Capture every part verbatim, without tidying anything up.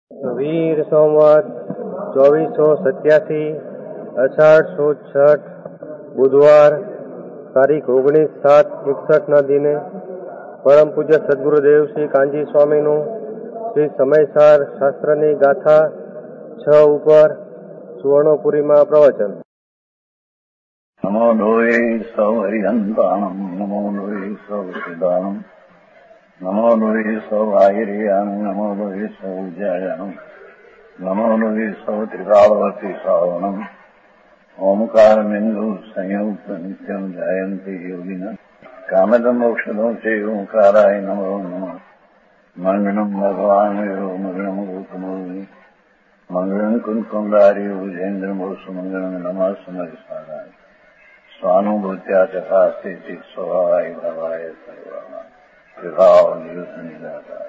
વીર સંવત ચોવીસો સત્યાસી અષાઢ સુદ છઠ બુધવાર તારીખ ઓગણીસ સાત એકસઠ ના દિને પરમ પૂજ્ય સદગુરુદેવ શ્રી કાંજી સ્વામીનું શ્રી સમયસાર શાસ્ત્રની ગાથા છ ઉપર સુવર્ણપુરીમાં પ્રવચન. નમો લોહે સૌ હરિહંતાણમ નમો લોહે સૌ સિદ્ધાણમ નમો લોહે સૌ આયર્યામ નમો લોહે સૌ જયામ નમો લોહે સૌ ત્રિકાળવતી શ્રાવણમ ઓમકાર બિંદુ સંયુક્ત નિત્યમ જયંતી યોગિના કામદમ ઔષધો છે ઓંકારાય નમો નમઃ મંગળમ ભગવાન મંગળમ ગૌતમોની મંગળમ કુંકુંડારી ભુજેન્દ્ર મોસુ મંગળમ નમઃ સમયસારાય સ્વાનુભૂત્યા ચકાસ્તે સ્વભાવાય ભવાય સર્વમાં વિભાવ નિયુદ્ધની દાતા.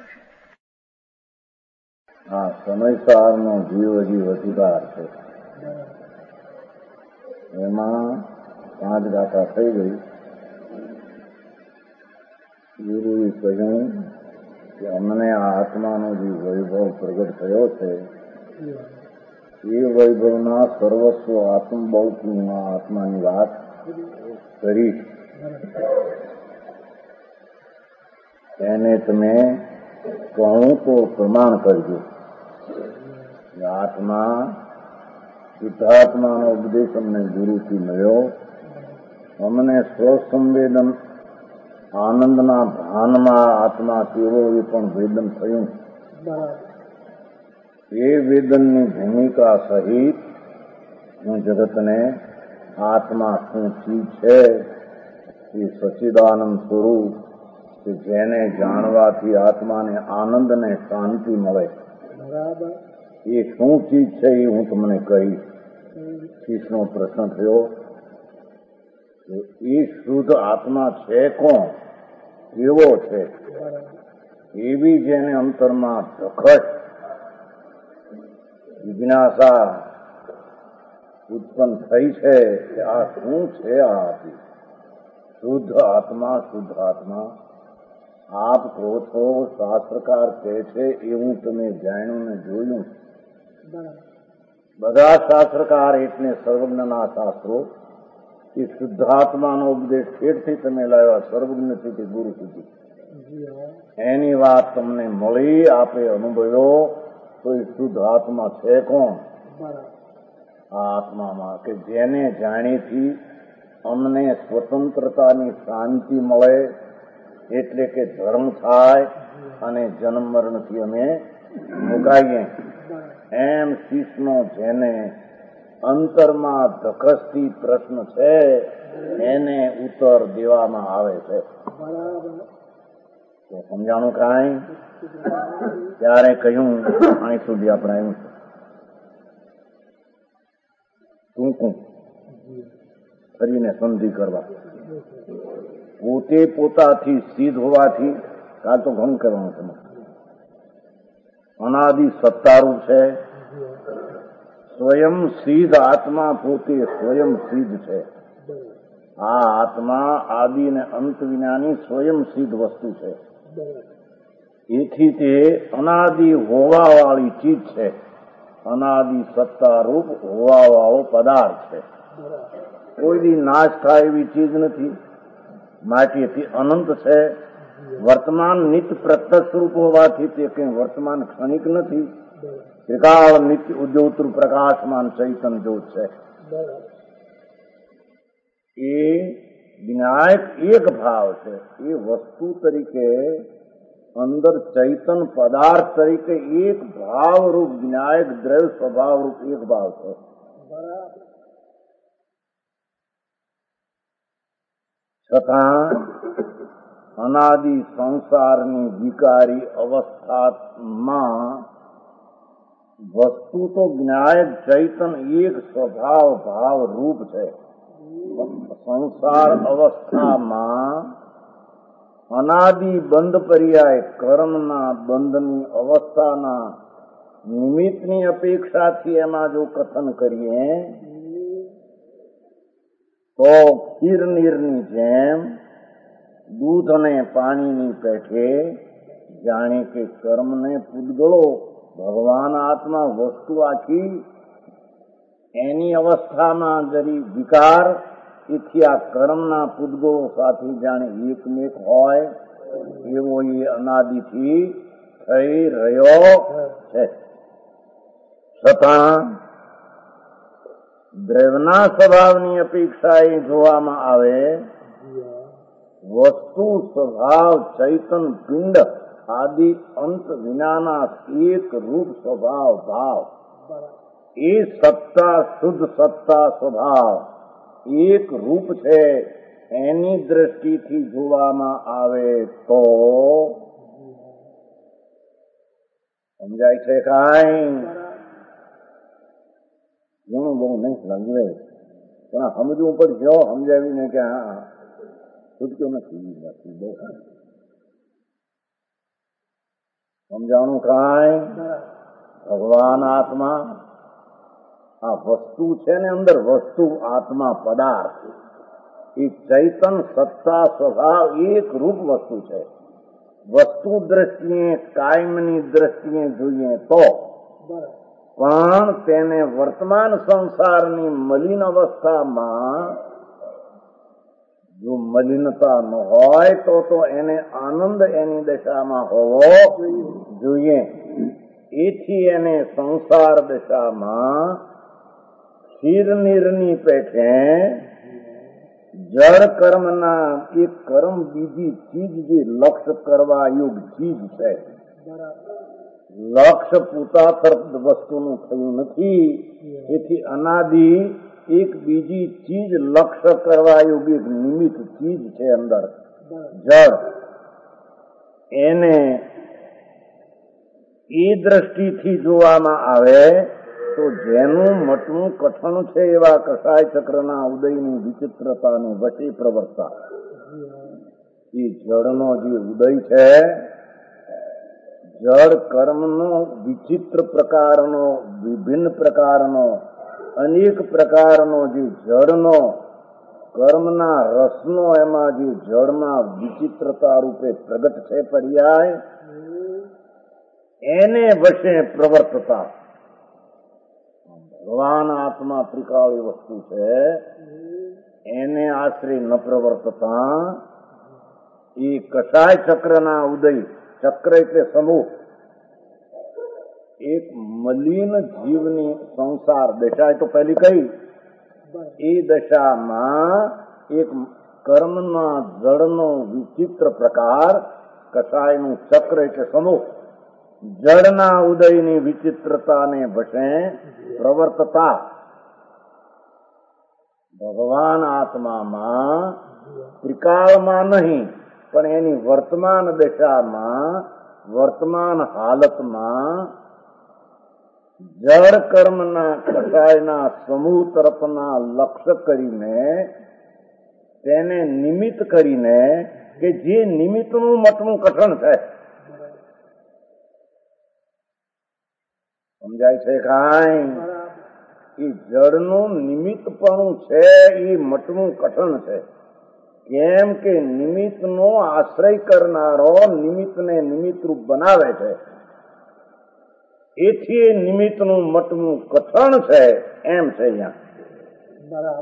આ સમયસારનો જીવ હજી વધીદાર છે. એમાં પાંચ ગાથા થઈ ગઈ. ગુરુએ કહ્યું કે અમને આ આત્માનો જે વૈભવ પ્રગટ થયો છે એ વૈભવના સર્વસ્વ આત્મબૌદ્ધમાં આત્માની વાત કરી. એને તમે કહું તો પ્રમાણ કરજો. આત્મા શુદ્ધાત્માનો ઉપદેશ અમને ગુરુથી મળ્યો. અમને સ્વસંવેદન આનંદના ભાનમાં આત્મા કેવો એ પણ વેદન થયું. એ વેદનની ભૂમિકા સહિત હું જગતને આત્મા શું ચીજ છે એ સચ્ચિદાનંદ સ્વરૂપ કે જેને જાણવાથી આત્માને આનંદ ને શાંતિ મળે એ શું ચીજ છે એ હું તમને કહીશ. શીશનો પ્રશ્ન થયો એ શુદ્ધ આત્મા છે કોણ, કેવો છે? એવી જેને અંતરમાં ધખટ જિજ્ઞાસા ઉત્પન્ન થઈ છે કે આ શું છે? આ શુદ્ધ આત્મા શુદ્ધ આત્મા આપ કહો છો, શાસ્ત્રકાર કહે છે એવું તમે જાણ્યું ને જોયું. બધા શાસ્ત્રકાર એટલે સર્વજ્ઞના શાસ્ત્રો એ શુદ્ધાત્માનો ઉપદેશ ઠેઠથી તમે લાવ્યા સર્વજ્ઞથી તે ગુરુ સુધી એની વાત તમને મળી, આપે અનુભવ્યો. તો એ શુદ્ધ આત્મા છે કોણ? આ આત્મામાં કે જેને જાણીથી અમને સ્વતંત્રતાની શાંતિ મળે, એટલે કે ધર્મ થાય અને જન્મ મરણથી અમે મુકાઈએ. એમ શીશનો જેને અંતરમાં ધકસથી પ્રશ્ન છે એને ઉત્તર દેવામાં આવે છે. તો સમજાણું કાંઈ? ત્યારે કહ્યું અહીં સુધી આપણે આવ્યું છે. ટૂંકું ફરીને સંધિ કરવા. પોતે પોતાથી સિદ્ધ હોવાથી કાં તો ઘણું કરવાનું છે. અનાદિ સત્તારૂપ છે. સ્વયં સિદ્ધ આત્મા પોતે સ્વયં સિદ્ધ છે. આ આત્મા આદિ અને અંત વિનાની સ્વયં સિદ્ધ વસ્તુ છે. એથી તે અનાદિ હોવા વાળી ચીજ છે. અનાદિ સત્તારૂપ હોવા વાળો પદાર્થ છે. કોઈ દી નાશ થાય એવી ચીજ નથી. માટીથી અનંત છે. વર્તમાન નિત્ય પ્રત્યક્ષ રૂપ હોવાથી તે કંઈ વર્તમાન ક્ષણિક નથી. ત્રિકાળ નિત્ય ઉદ્યોતૃ પ્રકાશમાન ચૈતન જ્યોત છે. એ વિનાયક એક ભાવ છે. એ વસ્તુ તરીકે અંદર ચૈતન પદાર્થ તરીકે એક ભાવરૂપ વિનાયક દ્રવ્ય સ્વભાવરૂપ એક ભાવ છે. છતાં અનાદિ સંસારની વિકારી અવસ્થામાં વસ્તુ તો જ્ઞાયક ચૈતન એક સ્વભાવ ભાવ રૂપ છે. સંસાર અવસ્થામાં અનાદિ બંધ પર્યાય કર્મના બંધની અવસ્થાના નિમિત્તની અપેક્ષાથી એમાં જો કથન કરીએ તો ખીર નીરની જેમ દૂધ અને પાણીની પેઠે જાણે કે કર્મને પૂતગળો ભગવાન આત્મા વસ્તુ આખી એની અવસ્થામાં જરી વિકાર એથી આ કર્મના પૂદગોળો સાથે જાણે એકમેક હોય એવો એ અનાદિથી થઈ રહ્યો છે. છતાં દ્રવ્યના સ્વભાવની અપેક્ષા એ જોવામાં આવે, વસ્તુ સ્વભાવ ચૈતન પિંડ આદિ અંત વિનાના એક રૂપ સ્વભાવ ભાવ એ સત્તા શુદ્ધ સત્તા સ્વભાવ એક રૂપ છે. એની દ્રષ્ટિથી જોવામાં આવે તો સમજાય છે કાંઈ? ઘણું બહુ નહીં સમજવે પણ સમજવું પડશે. સમજાવીને કે હા છૂટક્યો નથી બહુ સમજાણું કાંઈ? ભગવાન આત્મા આ વસ્તુ છે ને, અંદર વસ્તુ આત્મા પદાર્થ એ ચૈતન સત્તા સ્વભાવ એક રૂપ વસ્તુ છે. વસ્તુ દ્રષ્ટિએ કાયમની દ્રષ્ટિએ જોઈએ તો પણ તેને વર્તમાન સંસારની મલિન અવસ્થામાં જો મલિનતા ન હોય તો તો એને આનંદ એની દશામાં હોવો જોઈએ. એથી એને સંસાર દશામાં શિરનિરની પેઠે જળ કર્મના એક કર્મ બીજી ચીજ જે લક્ષ્ય કરવા યોગ ચીજ છે. લક્ષ્ય પુતાતર્થ વસ્તુનું થયું નથી. એથી અનાદિ એક બીજી ચીજ લક્ષ્ય કરવા યોગ્ય નિમિત્ત ચીજ છે અંદર જળ. એને એ દ્રષ્ટિથી જોવામાં આવે તો જેનું મટનું કઠણ છે એવા કસાય ચક્રના ઉદયની વિચિત્રતાને વચ્ચે પ્રવર્તા એ જળનો જે ઉદય છે, જળ કર્મનો વિચિત્ર પ્રકારનો વિભિન્ન પ્રકારનો અનેક પ્રકારનો જે જળનો કર્મના રસનો એમાં જે જળમાં વિચિત્રતા રૂપે પ્રગટ છે પર્યાય, એને વશે પ્રવર્તતા ભગવાન આત્મા ત્રિકાળી વસ્તુ છે. એને આશ્રય ન પ્રવર્તતા એ કસાય ચક્રના ઉદય, ચક્ર એટલે સમૂહ, એક મલિન જીવની સંસાર દશા તો પહેલી કઈ, એ દશામાં એક કર્મના જળનો વિચિત્ર પ્રકાર કસાયનું ચક્ર એટલે સમૂહ જળના ઉદયની વિચિત્રતાને વશે પ્રવર્તતા ભગવાન આત્મામાં ત્રિકાળમાં નહીં પણ એની વર્તમાન દશામાં વર્તમાન હાલતમાં જળ કર્મના કસાયના સમૂહ તરફના લક્ષ્ય કરીને તેને નિમિત્ત કરીને કે જે નિમિત્તનું મટનું કઠણ છે. સમજાય છે કાંઈ? એ જળનું નિમિત્તપણું છે એ મટનું કઠણ છે. કેમ કે નિમિત્તનો આશ્રય કરનારો નિમિત્તને નિમિત્તરૂપ બનાવે છે. એથી એ નિમિત્તનું મટનું કઠણ છે એમ છે અહીંયા.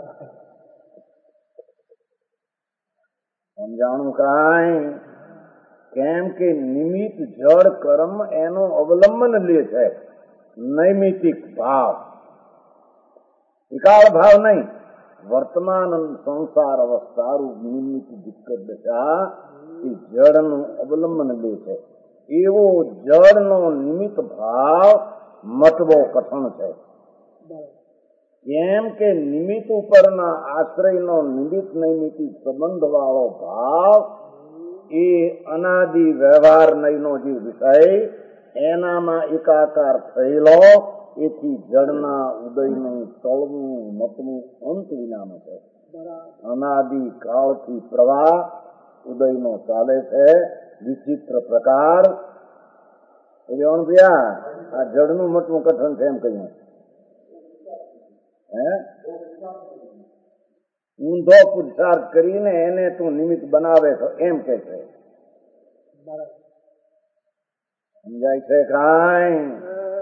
સમજાણું કાંઈ? કેમ કે નિમિત્ત જળ કર્મ એનો અવલંબન લે છે. નૈમિતિક ભાવ, ત્રિકાળ ભાવ નહીં, વર્તમાન સંસાર અવસ્થારૂપ નિમિત્ત દિક્કત દશા એ જળનું અવલંબન લે છે. એવો જળનો નિમિત્ત ભાવ મટવો કઠણ છે. કેમ કે નિમિત્ત ઉપરના આશ્રયનો નિમિત્ત નૈમિતિક સંબંધ વાળો ભાવ એ અનાદિ વ્યવહાર નયનો જે વિષય એનામાં એકાકાર થયેલો, એથી જળના ઉદયનું તળવું મતનું અંત વિનાનું છે. અનાદિ કાળથી પ્રવાહ ઉદયનો ચાલે છે વિચિત્ર પ્રકાર. આ જળનું મટનું કઠણ છે એમ કહ્યું. હે ઊંધો પુરુષાર્થ કરીને એને તું નિમિત્ત બનાવે છો એમ કે છે. સમજાય છે કાંઈ?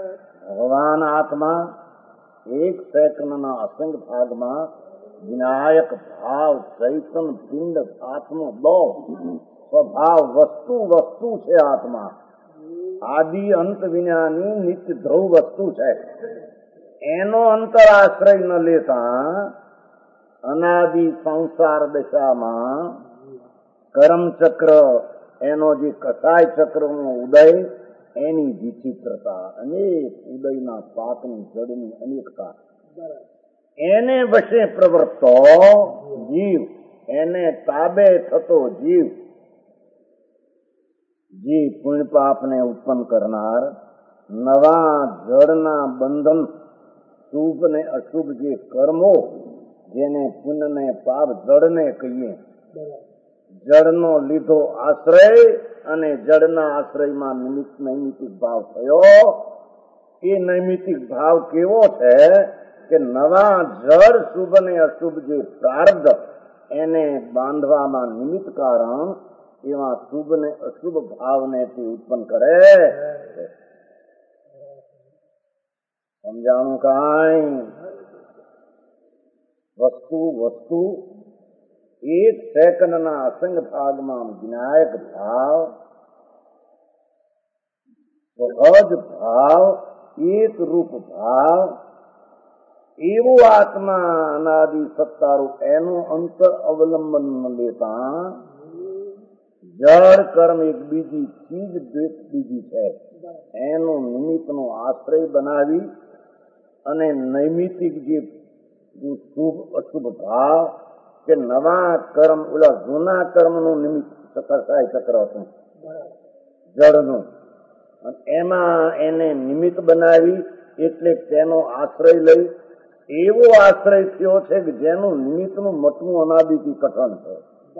ભગવાન આત્મા એક સેકન્ડના અસંગ ભાગમાં વિનાયક ભાવ ચૈતન પિંડ આત્મો દો સ્વભાવ વસ્તુ વસ્તુ છે. આત્મા આદિ અંત વિનાની નિત્ય ધ્રુવ વસ્તુ છે. એનો અંતર આશ્રય ન લેતા અનાદિ સંસાર દશામાં કર્મચક્ર એનો જે કસાય ચક્રનો ઉદય એની વિચિત્રતા, અનેક ઉદયના પાકની જડની અનેકતા, એને વશે પ્રવર્તો જીવ, એને તાબે થતો જીવ, જે પુણ્ય પાપને ઉત્પન્ન કરનાર નવા જળના બંધન, શુભ ને અશુભ જે કર્મો, જેને પુણ્ય ને પાપ જળને કહીએ, જળનો લીધો આશ્રય અને જળના આશ્રયમાં નિમિત્ત નૈમિતિક ભાવ થયો. એ નૈમિતિક ભાવ કેવો છે કે નવા જળ શુભ ને અશુભ જે પ્રારબ્ધ એને બાંધવામાં નિમિત્ત કારણ એવા શુભ ને અશુભ ભાવને તે ઉત્પન્ન કરે. સમજાણું કાંઈ? વસ્તુ વસ્તુ એક સેકન્ડના અસંગ ભાગમાં વિનાયક ભાવ, સહજ ભાવ, એક રૂપ ભાવ, એવું આત્મા અનાદિ સત્તારૂપ એનું અંતર અવલંબન લેતા જળ કર્મ એક બીજી ચીજ દ્વેષ બીજી છે એનું નિમિત્તનો આશ્રય બનાવી અને નૈમિતિક જે શુભ અશુભ ભાવ કે નવા કર્મ, ઓલા જૂના કર્મનું નિમિત્ત કસાય ચક્ર હતું જળનું, એમાં એને નિમિત્ત બનાવી એટલે તેનો આશ્રય લઈ એવો આશ્રય થયો છે કે જેનું નિમિત્તનું મટવું અનાદિથી કઠણ છે.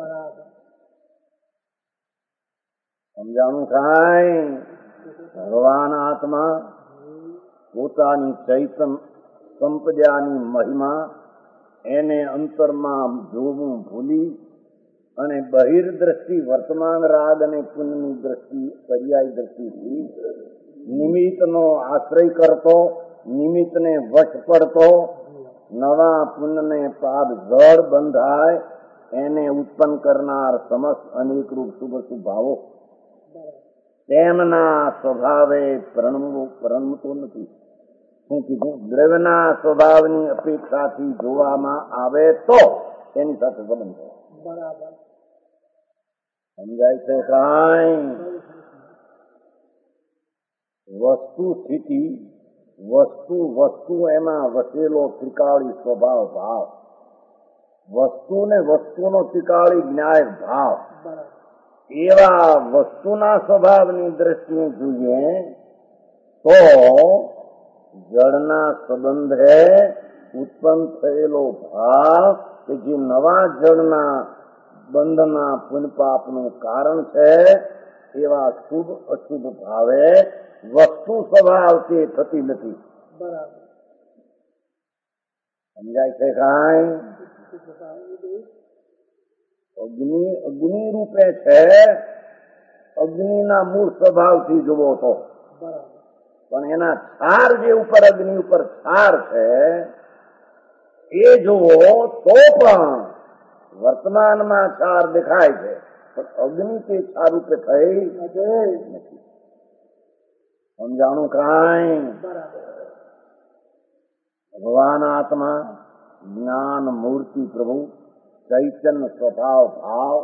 સમજાણું કાંઈ? ભગવાન આત્મા પોતાની ચૈતન સંપદાની મહિમા એને અંતરમાં જોવું ભૂલી અને બહિર્દ્રષ્ટિ વર્તમાન રાગ અને પુણ્યની દ્રષ્ટિ પર્યાય દ્રષ્ટિથી નિમિત્તનો આશ્રય કરતો, નિમિત્તને વશ પડતો, નવા પુણ્યને પાપ જળ બંધાય એને ઉત્પન્ન કરનાર સમસ્ત અનેક રૂપ શુભ શુભ ભાવો તેમના સ્વભાવે પ્રણમવો પ્રણમતો નથી. શું કીધું? દ્રવ્યના સ્વભાવની અપેક્ષાથી જોવામાં આવે તો એની સાથે સંબંધ છે. સમજાય છે કાંઈ? વસ્તુ સ્થિતિ વસ્તુ વસ્તુ એમાં વસેલો ત્રિકાળી સ્વભાવ ભાવ, વસ્તુ ને વસ્તુનો ત્રિકાળી ન્યાય ભાવ, એવા વસ્તુના સ્વભાવની દ્રષ્ટિએ જોઈએ તો જળના સંબંધે ઉત્પન્ન થયેલો ભાવ કે જે નવા જળના બંધના પુણ્ય પાપનું કારણ છે એવા શુભ અશુભ ભાવે વસ્તુ સ્વભાવથી થતી નથી. સમજાય છે કાંઈ? અગ્નિ અગ્નિ રૂપે છે, અગ્નિના મૂળ સ્વભાવથી જુઓ તો, પણ એના છાર જે ઉપર અગ્નિ ઉપર છાર છે એ જુઓ તો પણ વર્તમાનમાં છાર દેખાય છે, પણ અગ્નિ તે છાર રૂપે થઈ નથી. સમજાણું કાંઈ? ભગવાન આત્મા જ્ઞાન મૂર્તિ પ્રભુ ચૈતન્ય સ્વભાવ ભાવ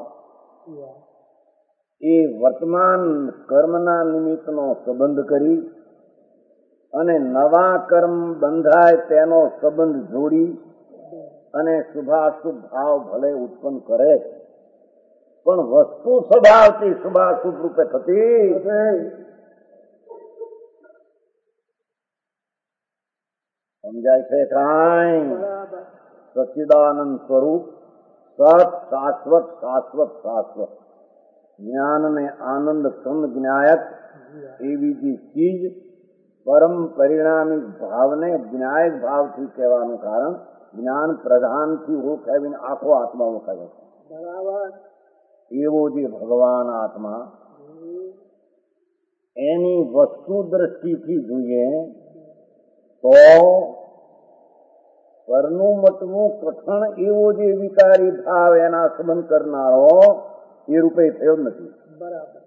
એ વર્તમાન કર્મના નિમિત્તનો સંબંધ કરી અને નવા કર્મ બંધાય તેનો સંબંધ જોડી અને શુભાશુભ ભાવ ભલે ઉત્પન્ન કરે, પણ વસ્તુ સ્વભાવથી શુભાશુભ રૂપે થતી. સમજાય છે કાંઈ? સચ્ચિદાનંદ સ્વરૂપ સત શાશ્વત શાશ્વત શાશ્વત જ્ઞાન ને આનંદ કંદ જ્ઞાયક એવી જે ચીજ પરમ પરિણામી ભાવને જ્ઞાયક ભાવથી કહેવાનું કારણ જ્ઞાન પ્રધાનથી ઓળખાવીને આખો આત્મા ઓળખાય છે. એવો જે ભગવાન આત્મા એની વસ્તુ દ્રષ્ટિથી જોઈએ તો પરનું મટવું કઠણ એવો જે વિકારી ભાવ એના સંબંધ કરનારો એ રૂપે થયો નથી. બરાબર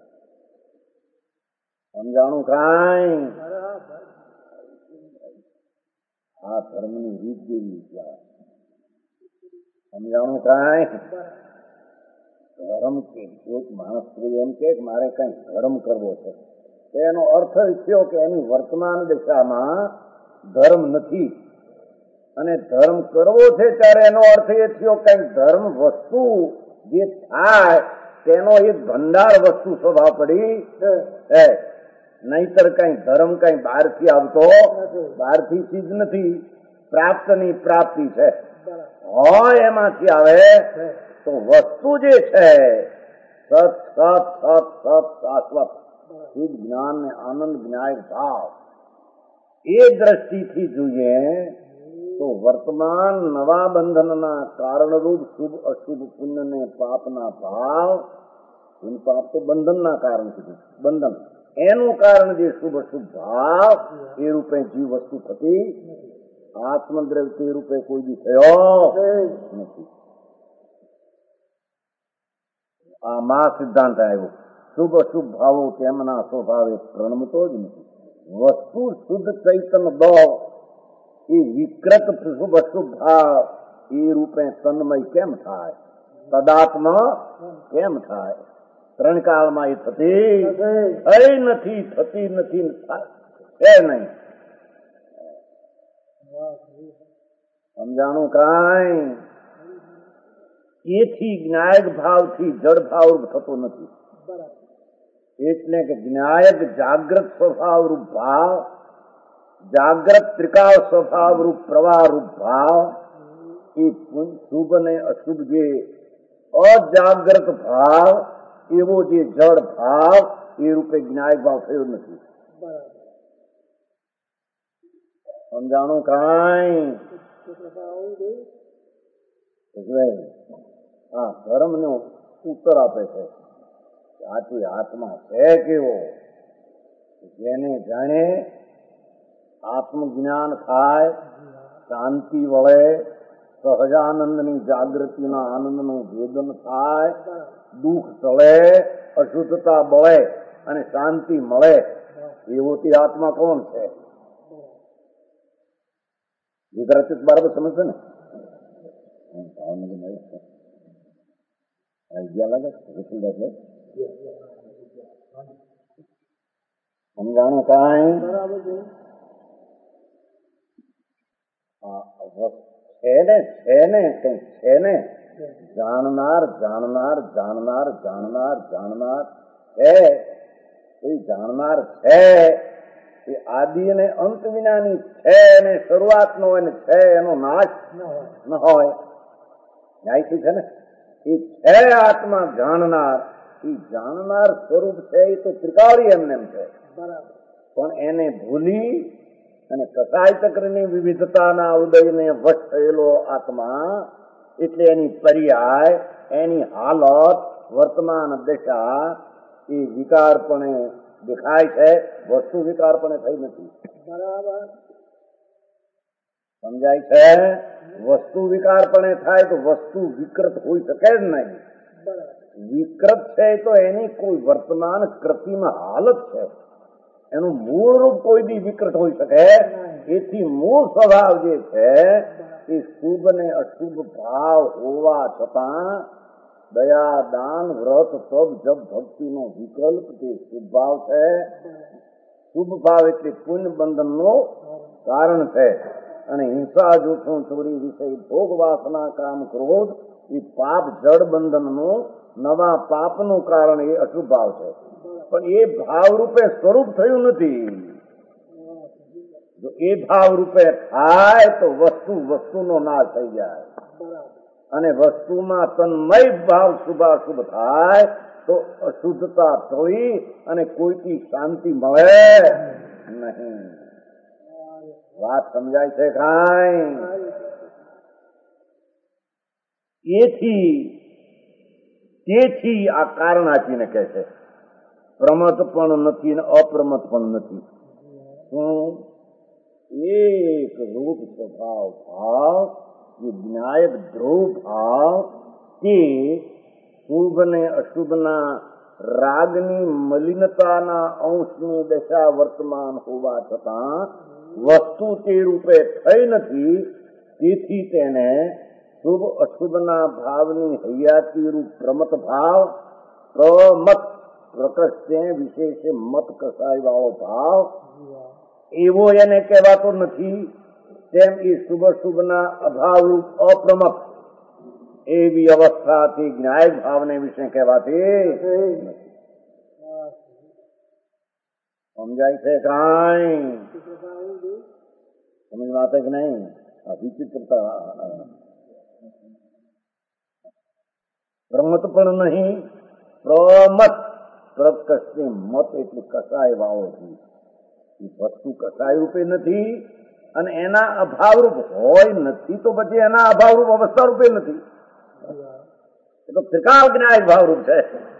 સમજાણું કાંઈ? આ ધર્મની રીત જેવી છે. સમજાણું કાંઈ? ધર્મ કે એક માણસ એમ કે મારે કઈ ધર્મ કરવો છે, એનો અર્થ થયો કે એની વર્તમાન દશામાં ધર્મ નથી, અને ધર્મ કરવો છે ત્યારે એનો અર્થ એ થયો કઈ ધર્મ વસ્તુ જે થાય તેનો એક ભંડાર વસ્તુ સ્વભાવ પડી છે. નહીતર કઈ ધર્મ કઈ બહારથી આવતો બહારથી ચીજ નથી, પ્રાપ્તની પ્રાપ્તિ છે. હોય એમાંથી આવે તો વસ્તુ જે છે સત સત સત સત શાશ્વત શુદ્ધ જ્ઞાન ને આનંદ જ્ઞાય ભાવ એ દ્રષ્ટિથી જોઈએ તો વર્તમાન નવા બંધનના કારણરૂપ શુભ અશુભ પુણ્ય ને પાપના ભાવ, પાપ તો બંધનના કારણ કીધું, બંધન એનું કારણ જે શુભ અશુભ ભાવ એ રૂપે જીવ વસ્તુ થતી આત્મદ્રવ્ય તે રૂપે કોઈ દી થયો નથી. આ મા સિદ્ધાંત આવ્યો. શુભ અશુભ ભાવો તેમના સ્વભાવે પ્રણમતો જ નથી. વસ્તુ શુદ્ધ ચૈતન્ય દો એ વિકૃત શુભ અશુભ ભાવ એ રૂપે તન્મય કેમ થાય, તદાત્મ કેમ થાય? ત્રણ કાળમાં એ થતી થઈ નથી, થતી નથી, છે નહીં. સમજાણું કાંઈ? એથી જ્ઞાયક ભાવથી જડ ભાવ થતો નથી. એટલે કે જ્ઞાયક જાગ્રત સ્વભાવ રૂપ ભાવ, જાગ્રત ત્રિકાળ સ્વભાવ રૂપ પ્રવાહ રૂપ ભાવ એ શુભ અને અશુભ જે અજાગ્રત ભાવ એવો જે જડ ભાવ એ રૂપે જ્ઞાયક ભાવ થયો નથી. સમજાણું કાંઈ? હા, ધર્મ નો ઉત્તર આપે છે. આથી આત્મા છે કેવો? જેને જાણે આત્મજ્ઞાન થાય, શાંતિ વળે, સહજાનંદની જાગૃતિના આનંદનું ભેદન થાય, દુઃખ ટળે, અશુદ્ધતા બળે અને શાંતિ મળે, એવો તે આત્મા કોણ છે? વિકૃતિત બરાબર સમજશે ને? સમજાણું કાંઈ? છે ને છે ને કઈ છે ને જાણનાર જાણનાર જાણનાર જાણનાર જાણનાર છે. એ જાણનાર છે એ આદિ અને અંત વિનાની છે, અને શરૂઆતનો અને છે એનો નાશ ન હોય. ન્યાયથી છે ને એ છે આત્મા જાણનાર. એ જાણનાર સ્વરૂપ છે એ તો ત્રિકાળી એમને એમ છે, પણ એને ભૂલી અને કસાય ચક્રની વિવિધતાના ઉદયને વશ થયેલો આત્મા, એટલે એની પર્યાય, એની હાલત, વર્તમાન દશા એ વિકારપણે દેખાય છે, વસ્તુ વિકારપણે થઈ નથી. બરાબર સમજાય છે? વસ્તુ વિકારપણે થાય તો વસ્તુ વિકૃત હોઈ શકે જ નહીં. વિકૃત છે તો એની કોઈ વર્તમાન કૃત્રિમ હાલત છે, એનું મૂળ રૂપ કોઈ દી વિકૃત હોઈ શકે. એથી મૂળ સ્વભાવ જે છે એ શુભ ને અશુભ ભાવ હોવા છતાં દયા દાન વ્રત તપ જપ ભક્તિ નો વિકલ્પ તે શુભ ભાવ છે. શુભ ભાવ એટલે પુણ્ય બંધન નો કારણ છે, અને હિંસા જૂઠું ચોરી વિષય ભોગ વાસના કામ ક્રોધ એ પાપ જડ બંધન નું નવા પાપ નું કારણ એ અશુભ ભાવ છે. પણ એ ભાવ રૂપે સ્વરૂપ થયું નથી. જો એ ભાવ રૂપે થાય તો વસ્તુ વસ્તુનો નાશ થઈ જાય, અને વસ્તુમાં તન્મય ભાવ શુભાશુભ થાય તો અશુદ્ધતા ટળી અને કોઈથી શાંતિ મળે નહીં. વાત સમજાય છે કાંઈ? એથી તેથી આ કારણ આપીને કહે છે પ્રમત પણ નથી ને અપ્રમત પણ નથી. શું એક રૂપ સ્વભાવ ભાવ, જે જ્ઞાયક ધ્રુવ ભાવ, તે શુભ ને અશુભના રાગની મલિનતાના અંશની દશા વર્તમાન હોવા છતાં વસ્તુ તે રૂપે થઈ નથી. તેથી તેને શુભ અશુભના ભાવની હૈયાતી રૂપ પ્રમત ભાવ, પ્રમત પ્રકૃષ્ટે વિશેષે મત કસાય વાળો ભાવ, એવો એને કહેવાતો નથી. તેમ એ શુભ શુભના અભાવરૂપ અપ્રમત એવી અવસ્થાથી જ્ઞાય ભાવને વિશે કહેવાતી. સમજાય છે કાંઈ? સમજમાં કે નહીં? આ વિચિત્રતા. પ્રમત પણ નહીં, પ્રમત પ્રકૃષ્ટે મત એટલે કસાય વાળો છે. એ વસ્તુ કસાય રૂપે નથી અને એના અભાવરૂપ હોય નથી, તો પછી એના અભાવરૂપ અવસ્થા રૂપે નથી. એ તો ત્રિકાળ જ્ઞાય ભાવરૂપ છે.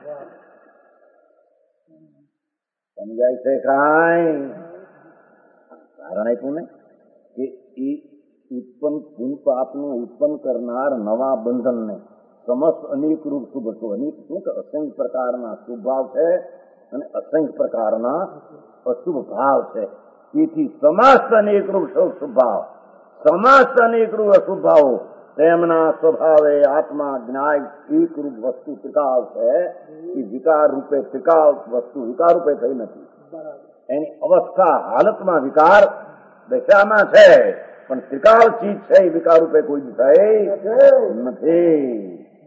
સમજાય છે કાંઈ? કારણ આપ્યું ને કે એ ઉત્પન્ન પુન પાપને ઉત્પન્ન કરનાર નવા બંધનને સમસ્ત અનેક રૂપ શુભ શુભ અનેક શું કે અસંખ્ય પ્રકારના શુભ ભાવ છે અને અસંખ્ય પ્રકારના અશુભ ભાવ છે. તેથી સમસ્ત અનેક રૂપ શુભ ભાવ, સમસ્ત અનેક રૂપ અશુભ ભાવો તેમના સ્વભાવે આત્મા જ્ઞાય એક રૂપ વસ્તુ ત્રિકાળ છે. એ વિકાર રૂપે ત્રિકાળ વસ્તુ વિકાર રૂપે થઈ નથી. એની અવસ્થા હાલતમાં વિકાર દશામાં છે, પણ ત્રિકાળ ચીજ છે એ વિકાર રૂપે કોઈ થઈ નથી.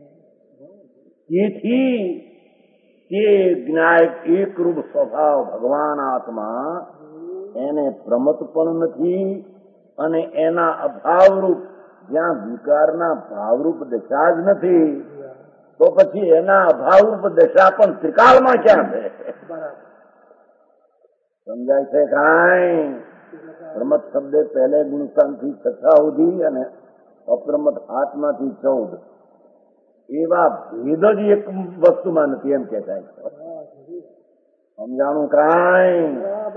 તેથી તે જ્ઞાય એક રૂપ સ્વભાવ ભગવાન આત્મા એને પ્રમત પણ નથી અને એના અભાવરૂપ જ્યાં વિકારના ભાવરૂપ દશા જ નથી, તો પછી એના અભાવરૂપ દશા પણ ત્રિકાળમાં ક્યાં છે? સમજાય છે કાંઈ? પ્રમત શબ્દ પહેલે ગુણસ્થાનથી છઠ્ઠા સુધી અને અપ્રમત આત્માથી ચૌદ એવા ભેદ જ એક વસ્તુમાં નથી એમ કહેતા. સમજાણું કાંઈ?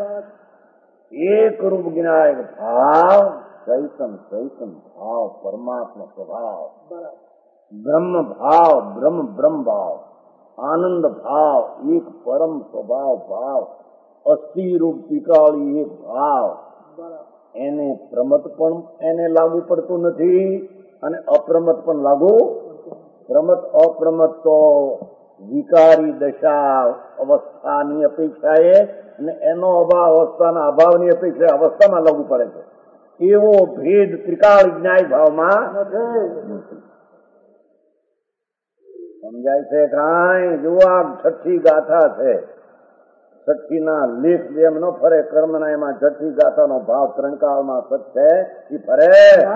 એક રૂપ જ્ઞાય ભાવ, ચૈતન ચૈતન ભાવ, પરમાત્મા સ્વભાવ, બ્રહ્મ ભાવ, બ્રહ્મ બ્રહ્મ ભાવ, આનંદ ભાવ, એક પરમ સ્વભાવ ભાવ, અસ્થિ રૂપ પિકાળી એક ભાવ. એને પ્રમત પણ એને લાગુ પડતું નથી અને અપ્રમત પણ લાગુ. પ્રમત અપ્રમત તો વિકારી દશા અવસ્થાની અપેક્ષાએ અને એનો અભાવ અવસ્થાના અભાવની અપેક્ષા અવસ્થામાં લાગુ પડે છે. એવો ભેદ ત્રિકાળ જ્ઞાય ભાવમાં સમજાય છે કાંઈ? જો આ છઠ્ઠી ગાથા છે, છઠ્ઠી ના લેખ જેમ ન ફરે કર્મના, એમાં છઠ્ઠી ગાથાનો ભાવ ત્રણ કાળમાં સત છે એ ફરે.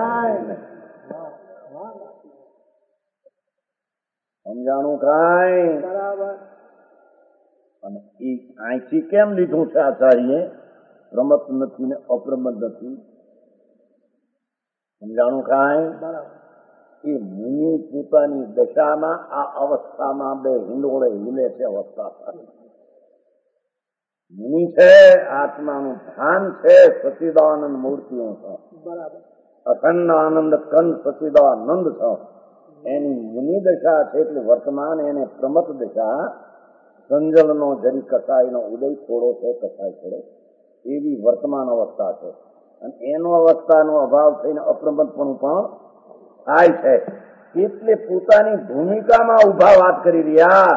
સમજાણું કાંઈ? અને એ અહીંથી કેમ લીધું છે આચાર્ય? પ્રમત નથી ને અપ્રમત નથી. સમજાણું કાંઈ? એ મુનિ પોતાની દશામાં આ અવસ્થામાં બે હિંડોળે હિલે છે. અવસ્થા મુનિ છે, આત્માનું ભાન છે, સચિદાનંદ મૂર્તિઓ છે, અખંડ આનંદ કંદ સચિદાનંદ છે. એની મુનિ દશા છે એટલે વર્તમાન એને પ્રમત દશા, સંજલનો જરી કસાયનો ઉદય થોડો છે, કસાય થોડો, એવી વર્તમાન અવસ્થા છે. અને એનો અવસ્થાનો અભાવ થઈને અપ્રમતપણું પણ થાય છે. એટલે પોતાની ભૂમિકામાં ઉભા વાત કરી રહ્યા.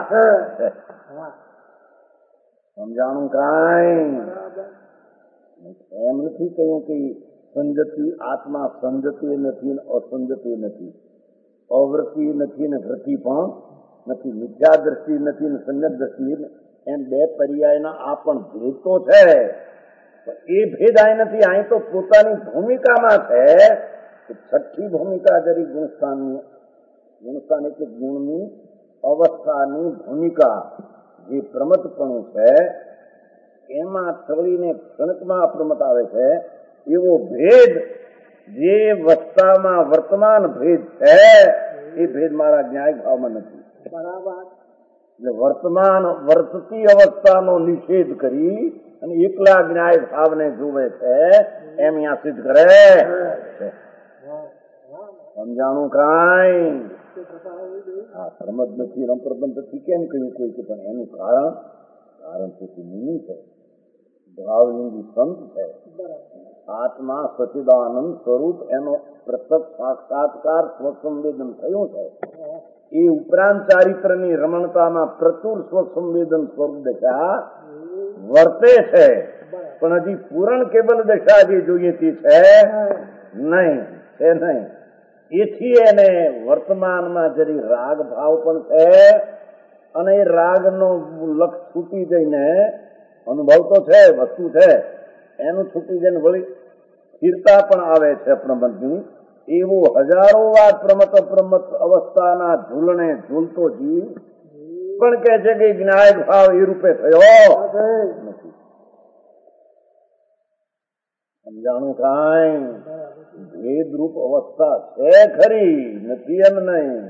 સમજાણું કાંઈ? એમ નથી કહ્યું કે સંજતિ આત્મા સંજતિ નથી ને અસંજતિ નથી, અવૃત્તિ નથી ને વૃત્તિ પણ નથી, મિથ્યા દ્રષ્ટિ નથી ને સંયત દ્રષ્ટિ, એમ બે પર્યાયના આ પણ ભેદ તો છે. એ ભેદ અહીં નથી, અહીં તો પોતાની ભૂમિકામાં છે. છઠ્ઠી ભૂમિકા જરી ગુણસ્થાનની, ગુણસ્થાન એટલે ગુણની અવસ્થાની ભૂમિકા જે પ્રમતપણું છે એમાં થળીને ક્ષણકમાં અપ્રમત આવે છે. એવો ભેદ જે વસ્તામાં વર્તમાન ભેદ છે એ ભેદ મારા ન્યાય ભાવમાં નથી. બરાબર. એટલે વર્તમાન વર્તતી અવસ્થાનો નિષેધ કરી અને એકલા ન્યાય ભાવને જુએ છે. એમ અહીંયા સિદ્ધ કરે. સમજાણું કાંઈ? આ પ્રમદ નથી, રમપ્રબંધ નથી કેમ કહ્યું કોઈ કે, પણ એનું કારણ કારણ તેથી મુનિ છે, ભાવલિંગી સંત છે. આત્મા સચિદાનંદ સ્વરૂપ એનો પ્રત્યક્ષ સાક્ષાત્કાર સ્વસંવેદન થયું છે. એ ઉપરાંત ચારિત્રની રમણતામાં પ્રચુર સ્વસંવેદન સ્વરૂપ દશા વર્તે છે, પણ હજી પૂરણ કેવલ દશા જે જોઈએ તે છે નહીં, છે નહીં. એથી એને વર્તમાનમાં જરી રાગ ભાવ પણ છે, અને એ રાગનો લક્ષ છૂટી જઈને અનુભવ તો છે, વસ્તુ છે, એનું છૂટી જઈને વળી સ્થિરતા પણ આવે છે પ્રમદની. એવું હજારો વાર પ્રમત અપ્રમત અવસ્થાના ઝૂલણે ઝૂલતો જીવ પણ કહે છે કે જ્ઞાયક ભાવ એ રૂપે થયો નથી. સમજાણું કાંઈ? ભેદરૂપ અવસ્થા છે ખરી, નથી એમ નહીં,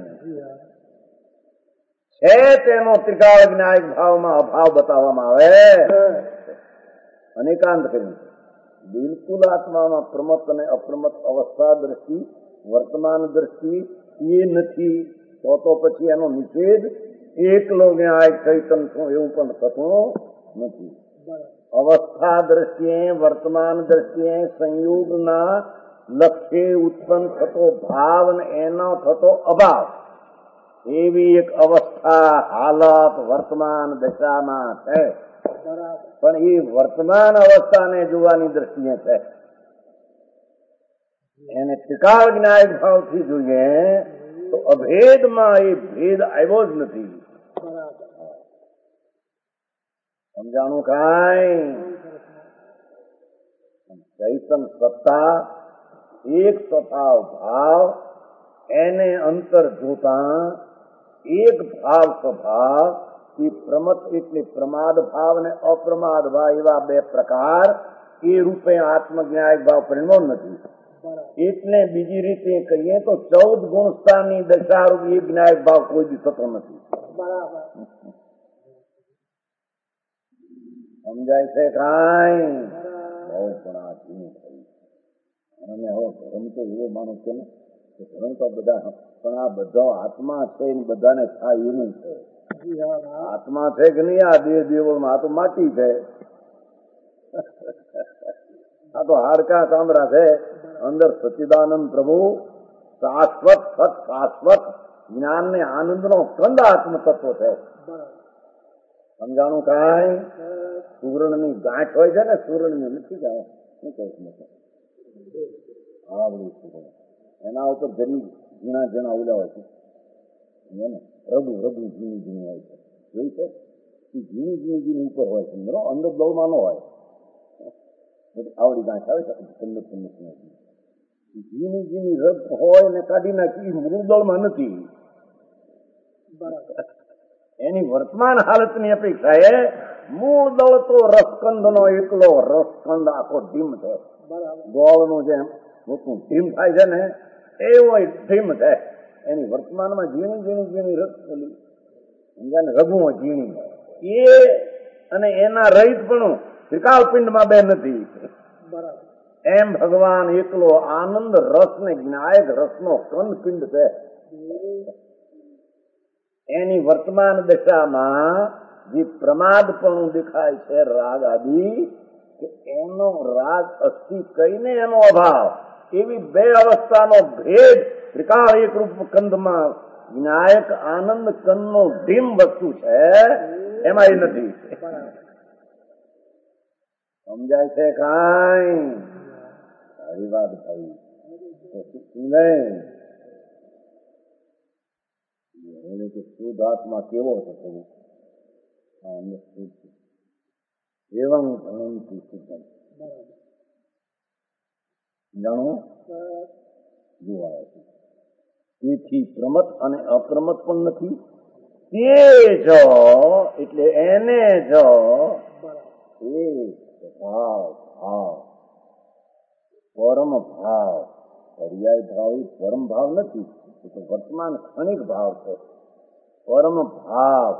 છે. તેનો ત્રિકાળ જ્ઞાયક ભાવમાં અભાવ બતાવવામાં આવે. અનેકાંત કર્યું બિલકુલ આત્મામાં પ્રમત અને અપ્રમત અવસ્થા દ્રષ્ટિ, વર્તમાન દ્રષ્ટિ એ નથી, તો તો પછી એનો નિષેધ એકલો જ્ઞાયક ચૈતન છું એવું પણ થતું નથી. અવસ્થા દ્રષ્ટિએ, વર્તમાન દ્રષ્ટિએ સંયોગના લક્ષ્ય ઉત્પન્ન થતો ભાવ અને એનો થતો અભાવ, એવી એક અવસ્થા હાલત વર્તમાન દશામાં છે. પણ એ વર્તમાન અવસ્થાને જોવાની દ્રષ્ટિએ છે. એને ત્રિકાળ જ્ઞાયક ભાવથી જોઈએ તો અભેદમાં એ ભેદ આવ્યો જ નથી. સમજાણું કાંઈ? ચૈતન સત્તા એક સ્વભાવ ભાવ, એને અંતર જોતા એક ભાવ સ્વભાવ. એ પ્રમત એટલે પ્રમાદ ભાવ ને અપ્રમાદ ભાવ, એવા બે પ્રકાર એ રૂપે આત્મજ્ઞાયક ભાવ પરિણ્યો નથી. એટલે બીજી રીતે કહીએ તો ચૌદ ગુણ સ્થાનની દશારૂપ એ જ્ઞાયક ભાવ કોઈ દી થતો નથી. સમજાય છે કાંઈ? બહુ પણ આ જૂનું થયું. અને હવે ધર્મ તો એવો માનો છે ને કે ધર્મ તો બધા, પણ આ બધા આત્મા છે ને બધાને થાય એવું છે. આત્મા છે કે નહીં આ દેહ દેવળમાં? આ તો માટી છે, આ તો હાડકા ચામડા છે. અંદર સચિદાનંદ પ્રભુ શાશ્વત સત શાશ્વત જ્ઞાન ને આનંદ નો કંદ આત્મ તત્વ છે. સમજાણું કાંઈ? સુવર્ણ ની ગાંઠ હોય છે ને, સુવર્ણ ની નથી ગાંઠ, શું કહે છે? હા બધું સુવર્ણ, એના ઉપર ગરીબ ઝીણા ઝીણા ઉડા હોય છે ને, રઘુ રઘુ ઝીણી ઝીણી હોય છે, જોઈ છે? ઝીણી ઝીણી ઝીણી ઉપર હોય છે, અંદર દળમાં ન હોય. આવડી ગાંઠ આવે છે પંદર પંદર ઝીણી ઝીણી રગ હોય ને કાઢી નાખી, મૃદળમાં નથી. એની વર્તમાન હાલતની અપેક્ષાએ મૂળ દળ તો રસકંદ નો એકલો રસકંદ આખો ઢીમ છે. ગોળ નું જેમ મોટું ઢીમ થાય છે ને એવો ઢીમ છે. એની વર્તમાનમાં ઝીણી ઝીણી ઝીણી રસ સમજાને રઘુઓ ઝીણી એ, અને એના રહિત પણ ત્રિકાળ પિંડમાં બે નથી. એમ ભગવાન એકલો આનંદ રસ ને જ્ઞાયક રસનો કંદ પિંડ છે. એની વર્તમાન દશામાં જે પ્રમાદપણું દેખાય છે રાગ આદિ, કે એનો રાગ અસ્થિ કહીને એનો અભાવ, એવી બે અવસ્થાનો ભેદ ત્રિકાળ એકરૂપ કંદમાં જ્ઞાયક આનંદ કંદનો ડીમ વસ્તુ છે, એમાં એ નથી. સમજાય છે કાંઈ? સારી વાત ભાઈ. નહીં શુદ્ધ આત્મા કેવો છે? એવં ભણંતી શુદ્ધમ જાણો જોવાય છે. તેથી પ્રમત અને અપ્રમત પણ નથી. તે જો એટલે એને જો એ ભાવ ભાવ પરમ ભાવ, પર્યાય ભાવ એ પરમ ભાવ નથી, એ તો વર્તમાન ક્ષણિક ભાવ છે. પરમ ભાવ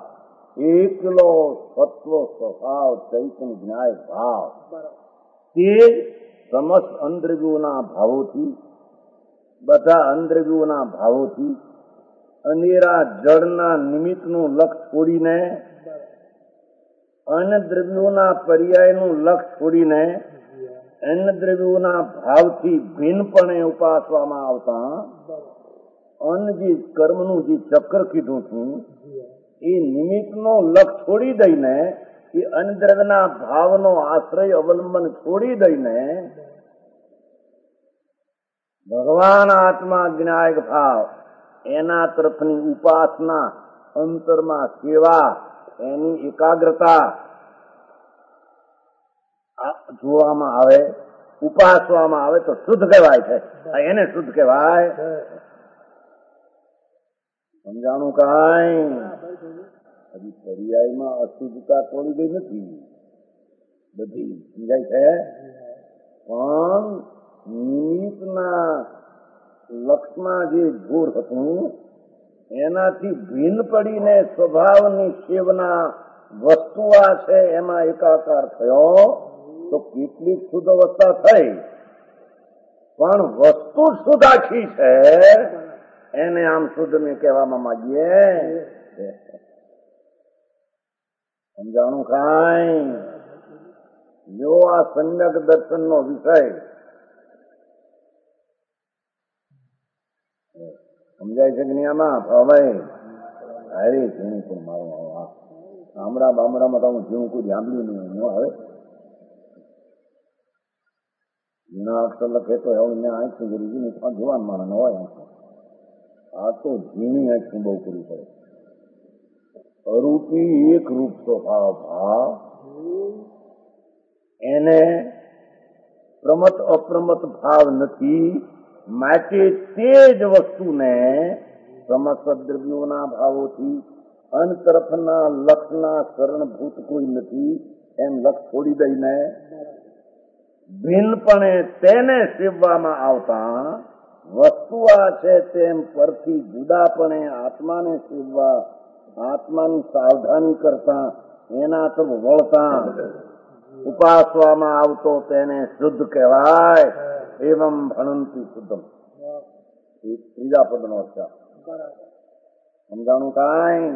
એકલો સત્વ સ્વભાવ ચૈતન્ય જ્ઞાય ભાવ, તે સમસ્ત અંતર્વ્યુના ભાવોથી, બધા અંતર્વ્યુના ભાવોથી અનેરા જળના નિમિત્તનું લક્ષ છોડીને, અન્ય દ્રવ્યોના પર્યાયનું લક્ષ છોડીને અન્ય દ્રવ્યોના ભાવથી ભિન્નપણે ઉપાસવામાં આવતા અન્ય જે કર્મનું જે ચક્ર કીધું છું એ નિમિત્તનો લક્ષ છોડી દઈને, એ અન્ય દ્રવ્યના ભાવનો આશ્રય અવલંબન છોડી દઈને ભગવાન આત્મા જ્ઞાયક ભાવ એના તરફની ઉપાસના, અંતરમાં સેવા, એની એકાગ્રતા જોવામાં આવે, ઉપાસવામાં આવે તો શુદ્ધ કહેવાય છે. એને શુદ્ધ કહેવાય. સમજાણું કાંઈ? હજી પર્યાયમાં અશુદ્ધતા તોડી ગઈ નથી બધી, સમજાય છે. પણ નિમિત્તના લક્ષમાં જે જોર હતું એનાથી ભિન્ન પડીને સ્વભાવની સેવના વસ્તુ આ છે એમાં એકાકાર થયો તો કેટલીક શુદ્ધ અવસ્થા થઈ, પણ વસ્તુ શુદ્ધ આખી છે એને આમ શુદ્ધ ને કહેવામાં માંગીએ. સમજાણું કાંઈ? જો આ સમ્યક દર્શનનો વિષય સમજાય છે કે નહીં? આમાં ભાઈ અરે જેનું પણ મારું ગામડા બામડામાં તો હું જેવું કોઈ સાંભળ્યું નહીં ન આવે. જૂના અક્ષર લખે તો હવે મેં આંખ ગુરુજી ને જોવાનું મારા ન હોય. આ તો ઝીણી આંખ બહુ કરવી પડે. અરૂપી એક રૂપ સ્વભાવ ભાવ એને પ્રમત અપ્રમત ભાવ નથી, માટે તે જ વસ્તુને સમસ્ત દ્રવ્યોના ભાવોથી અન તરફના લક્ષના શરણભૂત કોઈ નથી એમ લક્ષ છોડી દઈને ભિન્નપણે તેને સેવવામાં આવતા વસ્તુ આ છે તેમ પરથી જુદાપણે આત્માને સેવવા, આત્માની સાવધાની કરતા એના તરફ વળતા ઉપાસવામાં આવતો તેને શુદ્ધ કહેવાય. એવમ ભણંતી શુદ્ધમ. એ ત્રીજા પદનો અર્થ. સમજાણું કાંઈ?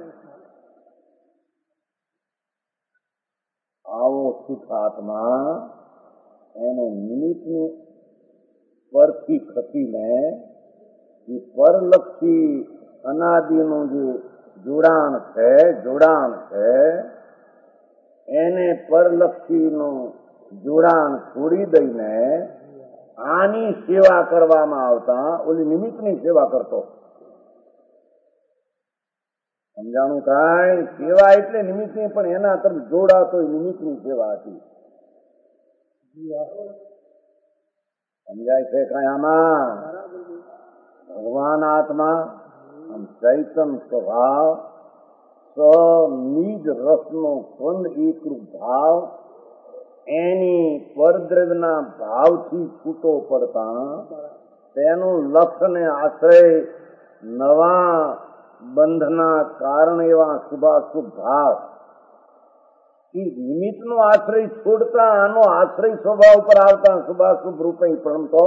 આવો શુદ્ધ આત્મા એને નિમિત્તની પરથી ખસીને એ પરલક્ષી અનાદિનું જે જોડાણ છે જોડાણ છે એને પરલક્ષીનું જોડાણ છોડી દઈને આની સેવા કરવામાં આવતા ઓલી નિમિત્તની સેવા કરતો. સમજાણું કાંઈ? સેવા એટલે નિમિત્તની, પણ એના તરફ જોડાતો નિમિત્તની સેવા હતી. સમજાય છે કાંઈ? આમાં ભગવાન આત્મા આમ ચૈતન સ્વભાવ નિજ રસનો કંદ એકરૂપ ભાવ એની પરદ્રવ્યના ભાવથી છૂટો પડતા તેનું લક્ષ્ય ને આશ્રય નવા બંધના કારણ એવા શુભાશુભ ભાવ એ નિમિત્તનો આશ્રય છોડતા આનો આશ્રય સ્વભાવ પર આવતા શુભાશુભ રૂપે પ્રમતો.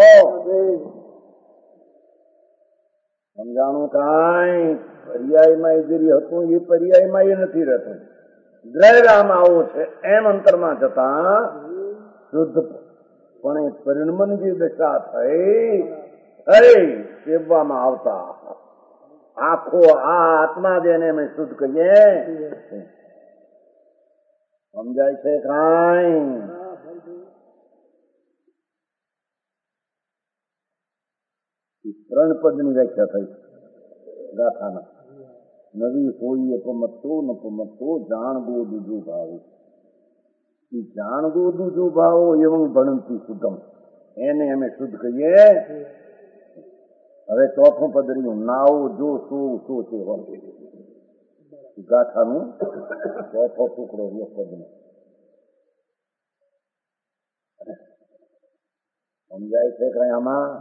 સમજાણું કાંઈ? પર્યાયમાં જે હતું એ પર્યાયમાં એ નથી રહેતું. દ્રવ્યમાં આવું છે એમ અંતરમાં જતા શુદ્ધ પણ પરિણમન જે દશા થઈ થઈ સેવવામાં આવતા આખો આ આત્મા જેને અમે શુદ્ધ કહીએ. સમજાય છે કાંઈ? ત્રણ પદની વ્યાખ્યા થઈ ગાથાના. નવી હોય અપમતો નપમતો જાણગો દૂજો ભાવો. એ જાણગો દૂજો ભાવો એવું ભણંતી શુદ્ધમ, એને અમે શુદ્ધ કહીએ. હવે ચોથું પદ રહ્યું નાવો જો સો સો તે હોય ગાથાનું ચોથો ટુકડો રહ્યો પદનો. સમજાય છે કઈ? આમાં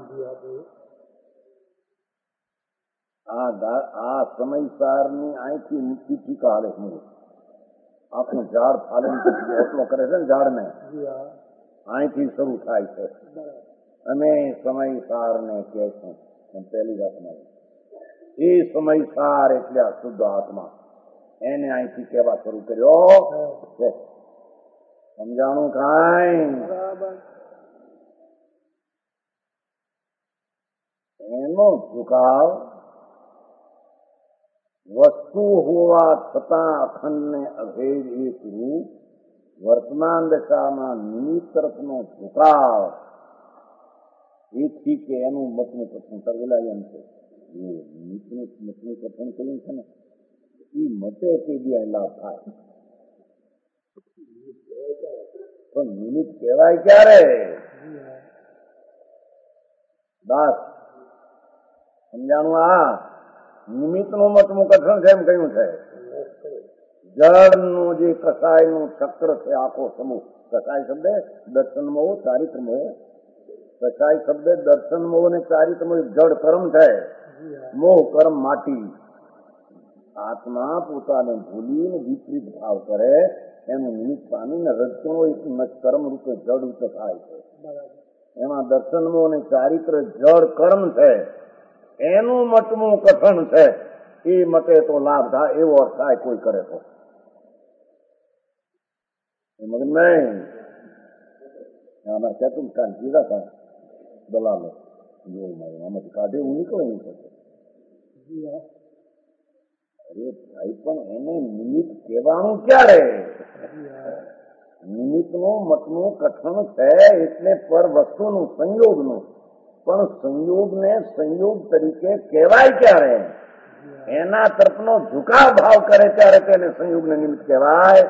આ સમયસારની આંખી પીઠી કાઢે હું આખું ઝાડ ફાલે એટલો કરે છે ને ઝાડ ને અહીંથી શરૂ થાય છે. અમે સમય સારને કહે છે પહેલી વાતમાં એ સમય સાર એટલે આ શુદ્ધ આત્મા એને અહીંથી કહેવા શરૂ કર્યો છે. સમજાણું કાંઈ? એનો ઝુકાવ વસ્તુ હોવા છતાં અખંડને અભેદ એક રૂપ વર્તમાન દશામાં નિમિત્ત તરફનો ઝુકાવ એથી કે એનું મતનું કથન કરેલા એમ છે. નિમિત્તનું મતનું કથન કર્યું છે ને એ મતે તે બી લાભ થાય. પણ નિમિત્ત કહેવાય ક્યારે? બસ સમજાણું? આ નિમિત્ત નું મતનું કથન છે એમ કહ્યું છે. જળનું જે કસાયનું ચક્ર છે આખો સમૂહ, કસાય શબ્દ દર્શન મોહ ચારિત્ર મોહ, કસાય શબ્દ દર્શન મોહ ને ચારિત્ર મોહ જળ કર્મ છે. મોહ કર્મ માટી. આત્મા પોતાને ભૂલીને વિપરીત ભાવ કરે એનું નિમિત્ત પામીને રજતો એક કર્મ રૂપે જળ રૂપે થાય છે. એમાં દર્શન મોહ ને ચારિત્ર જળ કર્મ છે. એનું મતનું કથન છે. એ મતે તો લાભ થાય એવો અર્થ થાય કોઈ કરે તો મગજ નહીં. અમારે કહેતું કાલ કીધા હતા દલાલો આમાંથી કાઢે એવું નીકળે નહીં શકે. અરે ભાઈ પણ એને નિમિત્ત કહેવાનું ક્યારે? નિમિત્તનું મતનું કથન છે એટલે પર વસ્તુનું સંયોગનું, પણ સંયોગને સંયોગ તરીકે કહેવાય ક્યારે? એના તરફનો ઝુકાવ ભાવ કરે ત્યારે તેને સંયોગને નિમિત્ત કહેવાય.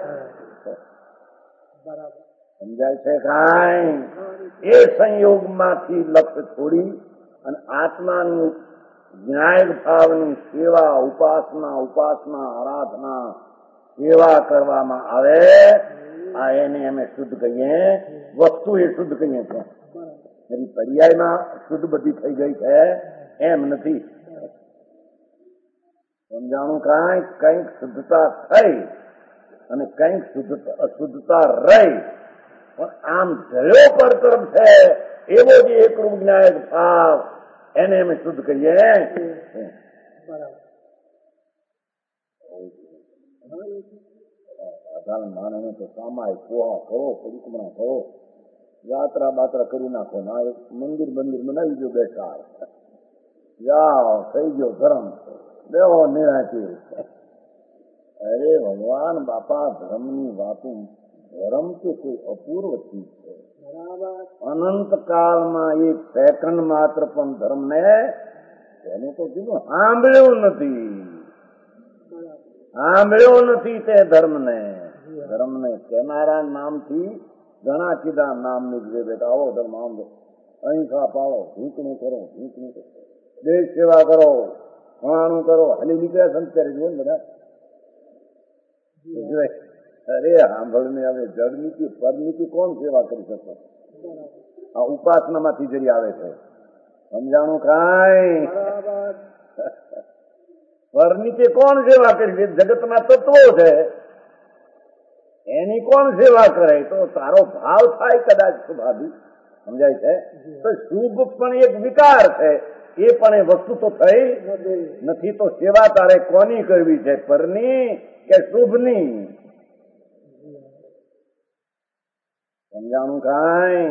સમજાય છે કાંઈ? એ સંયોગમાંથી લક્ષ્ય છોડી અને આત્માની ન્યાય ભાવની સેવા ઉપાસના ઉપાસના આરાધના સેવા કરવામાં આવે આ એને અમે શુદ્ધ કહીએ. વસ્તુ એ શુદ્ધ કહીએ છીએ. એની પર્યાયમાં શુદ્ધ બધી થઈ ગઈ છે એમ નથી. સમજાણું કાંઈ? કંઈક શુદ્ધતા થઈ અને કંઈક શુદ્ધતા અશુદ્ધતા રહી પણ આમ જયો પર તરફ છે એવો જે એકરૂપ જ્ઞાયક ભાવ એને અમે શુદ્ધ કહીએ. સાધારણ માનવ તો સામાય પોહા કરો, પરિક્રમા કરો, યાત્રા બાત્રા કરી નાખો ના એક મંદિર મંદિર બનાવી દો બેઠા જાઓ થઈ ગયો ધર્મ દેવો નિરાતી. અરે ભગવાન બાપા ધર્મની વાતો ધર્મ તો કોઈ અપૂર્વ ચીજ છે. અનંત કાળમાં એક સેકન્ડ માત્ર પણ ધર્મને એને તો કીધું સાંભળ્યું નથી. સાંભળ્યો નથી તે ધર્મને. ધર્મને કહેનારા નામથી ઘણા કીધા નામ નીકળે બેટા આવો ધર્મ આમ અહિંસા પાળો, ભીખણું કરો, ભીખણું કરો, દેશ સેવા કરો, ફલાણું કરો, હાલી નીકળ્યા સંસ્કારી જુઓ ને બધા. અરે સાંભળને હવે જળનીતિ પરનીતિ કોણ સેવા કરી શકે? આ ઉપાસના માંથી જરી આવે છે. સમજાણું કાંઈ? પરનીતિ કોણ સેવા કરી? જગતના તત્વો છે એની કોણ સેવા કરે? તો તારો ભાવ થાય કદાચ શુભાભી. સમજાય છે? તો શુભ પણ એક વિકાર છે. એ પણ એ વસ્તુ તો થઈ નથી. તો સેવા તારે કોની કરવી છે? પરની કે શુભની? સમજાણું કાંઈ?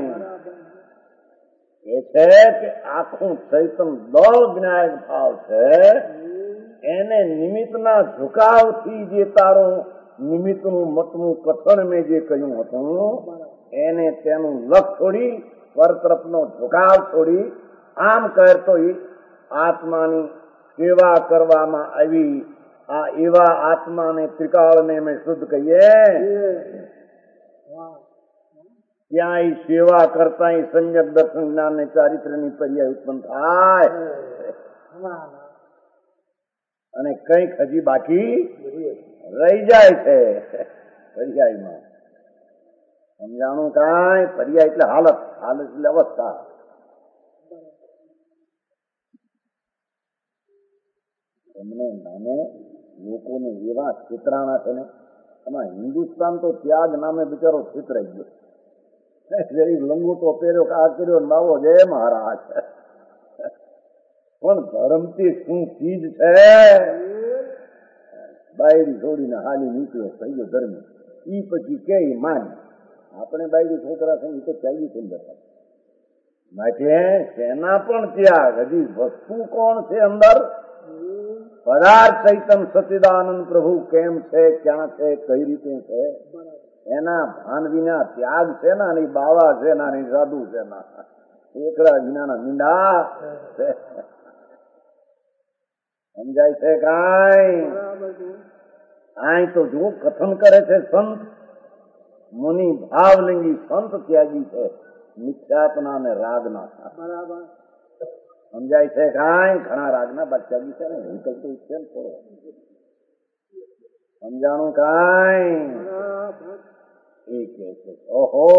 એ છે કે આખું ચૈતન દળ જ્ઞાયક ભાવ છે એને નિમિત્તના ઝુકાવથી જે તારું નિમિત્તનું મતનું કથન મેં જે કહ્યું હતું એને તેનું લક્ષ છોડી પર તરફનો ઝુકાવ છોડી આમ કરતો આત્માની સેવા કરવામાં આવી. આ એવા આત્માને ત્રિકાળને અમે શુદ્ધ કહીએ. ત્યાં સેવા કરતા સંયક દર્શન જ્ઞાન ને ચારિત્ર ની પર્યાય ઉત્પન્ન થાય અને કંઈક હજી બાકી રહી જાય છે પર્યાયમાં. સમજાણું કાંઈ? પર્યાય એટલે હાલત, હાલત એટલે અવસ્થા. એમને નામે લોકોને એવા છેતરાણા છે ને એમાં હિન્દુસ્તાન તો ત્યાગ નામે બિચારો છેતરાઈ ગયો. ગરીબ લંગોટો પહેર્યો કે આ કર્યો નવો જય મહારાજ. પણ ધર્મથી શું ચીજ છે? બાયડી છોડીને હાલી નીકળ્યો થઈ ગયો ધર્મ. ઈ પછી કે માન આપણે બાયડી છોકરા છે તો ચાલી થઈ જતા માટે તેના પણ ત્યાગ. હજી વસ્તુ કોણ છે અંદર? પદાર્થ ચૈતન સચિદાનંદ પ્રભુ કેમ છે, ક્યાં છે, કઈ રીતે છે, એના ભાન વિના ત્યાગ છે ના નહીં. બાવા છે ના નહીં, સાધુ છે ના, એકડા વિનાના મીંડા છે. સમજાય છે કાંઈ? આય તો જો કથન કરે છે સંત મુનિ ભાવલિંગી સંત ત્યાગી છે, મિથ્યાત્મના ને રાગના. સમજાય છે કાંઈ? ઘણા રાગના બાદશાહી છે ને, વિકલ્પ તો છે ને થોડો. સમજાણું કાંઈ? એ કે છે ઓહો,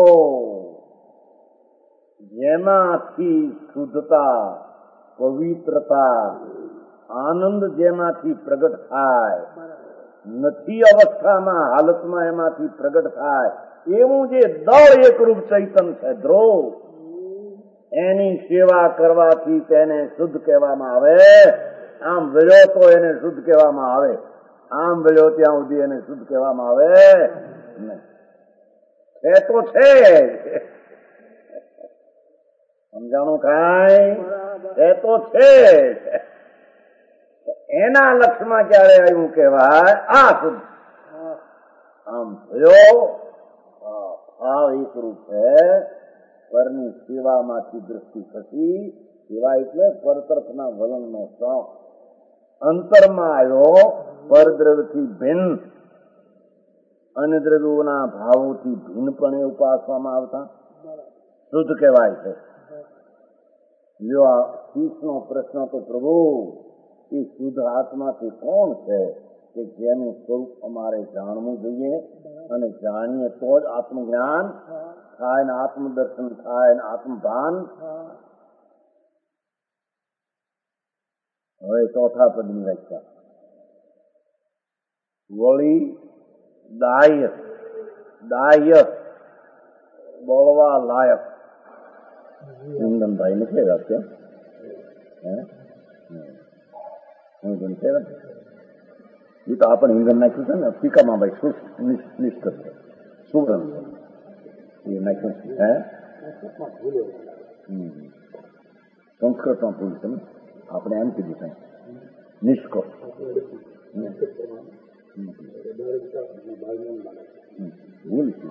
જેમાંથી શુદ્ધતા, પવિત્રતા, આનંદ જેમાંથી પ્રગટ થાય, નથી અવસ્થામાં હાલતમાં એમાંથી પ્રગટ થાય એવું જે દળ એકરૂપ ચૈતન છે ધ્રુવ, એની સેવા કરવાથી તેને શુદ્ધ કહેવામાં આવે. આમ વળ્યો તો એને શુદ્ધ કહેવામાં આવે, આમ વળ્યો ત્યાં સુધી એને શુદ્ધ કહેવામાં આવે નહીં. છે તો છે. સમજાણું કાંઈ? છે તો છે. એના લક્ષમાં ક્યારે આવ્યું કહેવાય આ શુદ્ધ. આમ થયો ભાવ એકરૂપ છે. પરની સેવામાંથી દૃષ્ટિ થતી, સેવા એટલે પરતરફના વલણનો શોખ. અંતરમાં આવ્યો પરદ્રવ્યથી ભિન્ન, અન્ય દ્રવ્યોના ભાવોથી ભિન્નપણે ઉપાસવામાં આવતા શુદ્ધ કહેવાય છે. જો આ શીશનો પ્રશ્ન તો પ્રભુ એ શુદ્ધ આત્માથી કોણ છે કે જેનું સ્વરૂપ અમારે જાણવું જોઈએ, અને જાણીએ તો જ આત્મજ્ઞાન થાય ને આત્મદર્શન થાય ને આત્મભાન. હવે ચોથા પદની વ્યાખ્યા. વળી દાહ્ય, દાહ્ય બોલવા લાયક. નંદનભાઈ નથી વાક્ય એ તો આપણે હિંગન નાખ્યું છે ને ટીકામાં ભાઈ શું નિષ્કર્ષ છે, સુવર્ણ એ નાખ્યું છે. હે સંસ્કૃતમાં ભૂલ છે ને, આપણે એમ કીધું છે નિષ્કર્ષ. ભૂલ છે.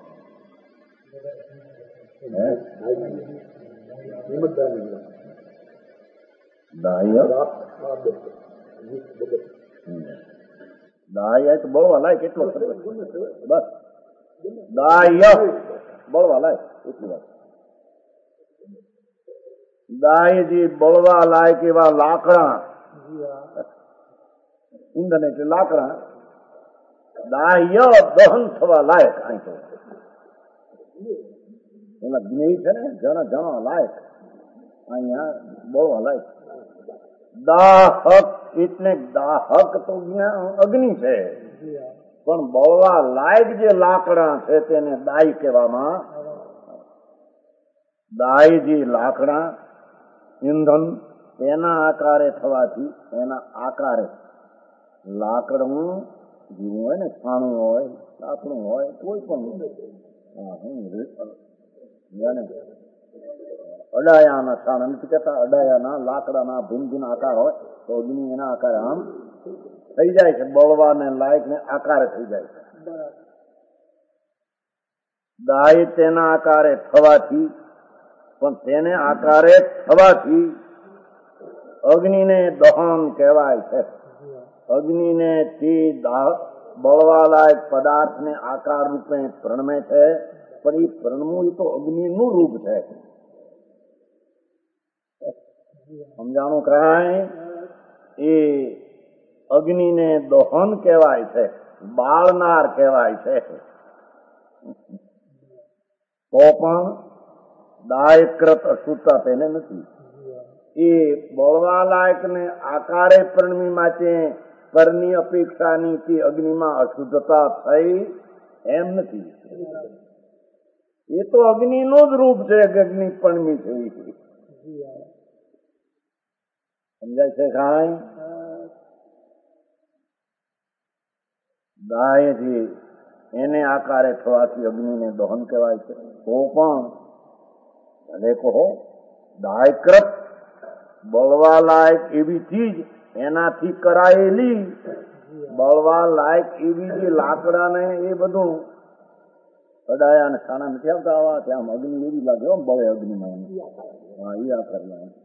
દાહ્ય દાહ્ય તો બળવા લાય કેટલો બસ. દાહ્ય બળવા લાય એટલી વાત. દાહ્યજી બળવા લાયક એવા લાકડા, ઈંધણ એટલે લાકડા. દાહ્ય દહન થવા લાયક. અહીં તો એમાં જ્ઞેય છે ને જણા જણા લાયક, અહીંયા બળવા લાયક. દાહક એટલે દાહક તો અગ્નિ છે, પણ બળવા લાયક જે લાકડા છે તેને દાય કહેવામાં. દાય જે લાકડા ઈંધણ તેના આકારે થવાથી, એના આકારે લાકડું જેવું હોય ને, છાણું હોય, લાકડું હોય, કોઈ પણ અડાયાના છાણ નથી કહેતા, અડાયાના લાકડાના ભિન્ન ભિન્ન આકાર હોય તો અગ્નિ એના આકારે આમ થઈ જાય છે, બળવા ને લાયક ને આકારે થઈ જાય છે. દાય તેના આકારે થવાથી, પણ તેને આકારે થવાથી અગ્નિને દહન કહેવાય છે. અગ્નિને તે બળવા લાયક પદાર્થને આકાર રૂપે પ્રણમે છે, પણ એ પ્રણમું એ તો અગ્નિનું રૂપ છે. સમજાણું કાંઈ? એ અગ્નિને દહન કહેવાય છે, બાળનાર કહેવાય છે. તો પણ દાયકૃત અશુદ્ધતા તેને નથી. એ બળવા લાયક ને આકારે પ્રણમી માટે પરની અપેક્ષાની કે અગ્નિમાં અશુદ્ધતા થઈ એમ નથી. એ તો અગ્નિનું જ રૂપ છે કે અગ્નિ પણમી છે. સમજાય છે કાંઈ? દાય જે એને આકારે થવાથી અગ્નિને દહન કહેવાય છે. તો પણ ભલે કહો દાયકૃત બળવા લાયક એવી ચીજ એનાથી કરાયેલી બળવા લાયક એવી જે લાકડા ને એ બધું અડાયા ને ખાના નથી આવતા આવા ત્યાં અગ્નિ એવી લાગે બળે અગ્નિમાં. હા એ આકાર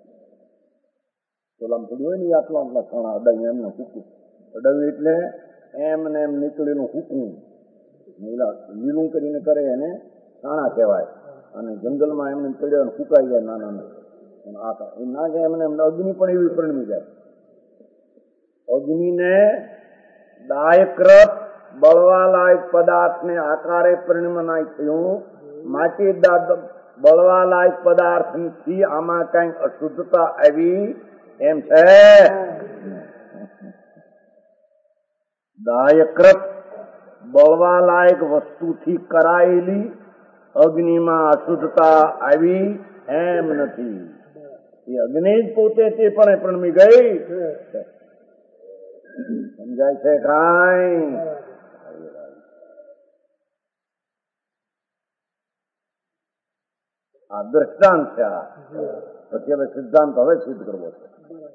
પેલા થોડી હોય ને આટલા આટલા ખાણા અડાયું એમને હૂકું અડાવ્યું એટલે એમને એમ નીકળેલું હૂકવું લીલું કરીને કરે એને ખાણા કહેવાય. અને જંગલમાં એમને પડ્યો ફૂંકાઈ જાય નાના નાના એ ના જાય એમને એમને અગ્નિ પણ એવી પરિણમી જાય. અગ્નિને દાયકૃત બળવા લાયક પદાર્થને આકારે પરિણમનાય થયું માટે બળવા લાયક પદાર્થથી આમાં કઈ અશુદ્ધતા આવી એમ છે. દાયકૃત બળવા લાયક વસ્તુથી કરાયેલી અગ્નિમાં અશુદ્ધતા આવી એમ નથી. એ અગ્નિ જ પોતે તે પણ પ્રણમી ગઈ. સમજાય છે કાંઈ? આ દ્રષ્ટાંત છે. આ પછી હવે સિદ્ધાંત હવે સિદ્ધ કરવો છે.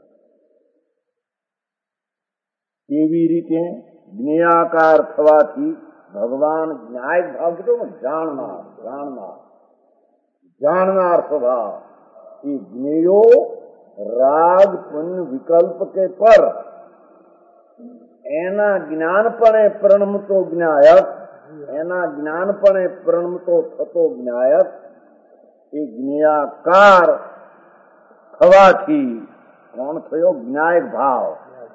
કેવી રીતે જ્ઞેયાકાર થવાથી ભગવાન ન્યાય ભાવ કીધો ને જાણનાર જાણનાર જાણનાર સ્વભાવ એ જ્ઞેયો રાગ પુણ્ય વિકલ્પ કે પર એના જ્ઞાનપણે પ્રણમતો જ્ઞાયક એના જ્ઞાનપણે પ્રણમતો થતો જ્ઞાયક એ જ્ઞેયાકાર થવાથી કોણ થયો? જ્ઞાયક ભાવ.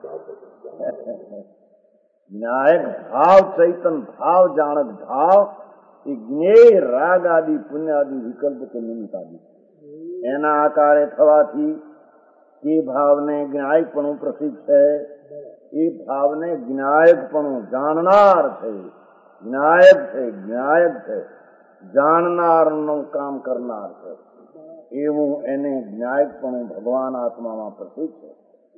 જ્ઞાયક ભાવ ચૈતન ભાવ જાણક ભાવ એ જ્ઞેય રાગ આદિ પુણ્ય આદિ વિકલ્પ કે નિમિત્ત આદિ એના આકારે થવાથી એ ભાવને જ્ઞાયકપણું પ્રસિદ્ધ છે. એ ભાવને જ્ઞાયકપણું જાણનાર છે. જ્ઞાયક છે જ્ઞાયક છે જાણનારનું કામ કરનાર છે એવું એને જ્ઞાયકપણું ભગવાન આત્મામાં પ્રસિદ્ધ છે.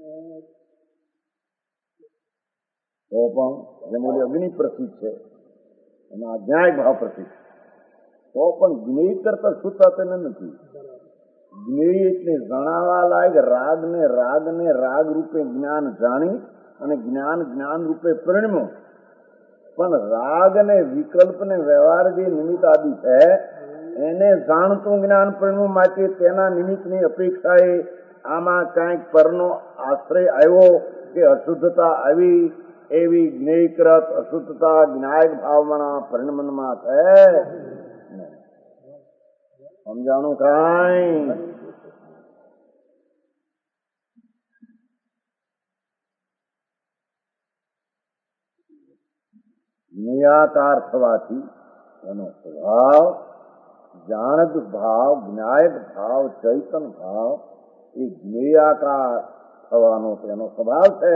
તો પણ જેમ ઓલી અગ્નિ પ્રસિદ્ધ છે એમાં જ્ઞાયક ભાવ પ્રસિદ્ધ તો પણ જ્ઞેય કરતા સુતા તેને નથી. જ્ઞેય એટલે જણાવવા લાયક રાગ ને રાગ ને રાગ રૂપે જ્ઞાન જાણી અને જ્ઞાન જ્ઞાન રૂપે પરિણમ્યું. પણ રાગ ને વિકલ્પ ને વ્યવહાર જે નિમિત્ત આદિ છે એને જાણતું જ્ઞાન પરિણમ્યું માટે તેના નિમિત્તની અપેક્ષાએ આમાં કાંઈક પરનો આશ્રય આવ્યો કે અશુદ્ધતા આવી એવી જ્ઞેયકૃત અશુદ્ધતા જ્ઞાયક ભાવના પરિણમનમાં છે. સમજાણું કાંઈ? જ્ઞેયાકાર થવાથી એનો સ્વભાવ જાણક ભાવ જ્ઞાયક ભાવ ચૈતન ભાવ એ જ્ઞેયાકાર થવાનો તેનો સ્વભાવ છે.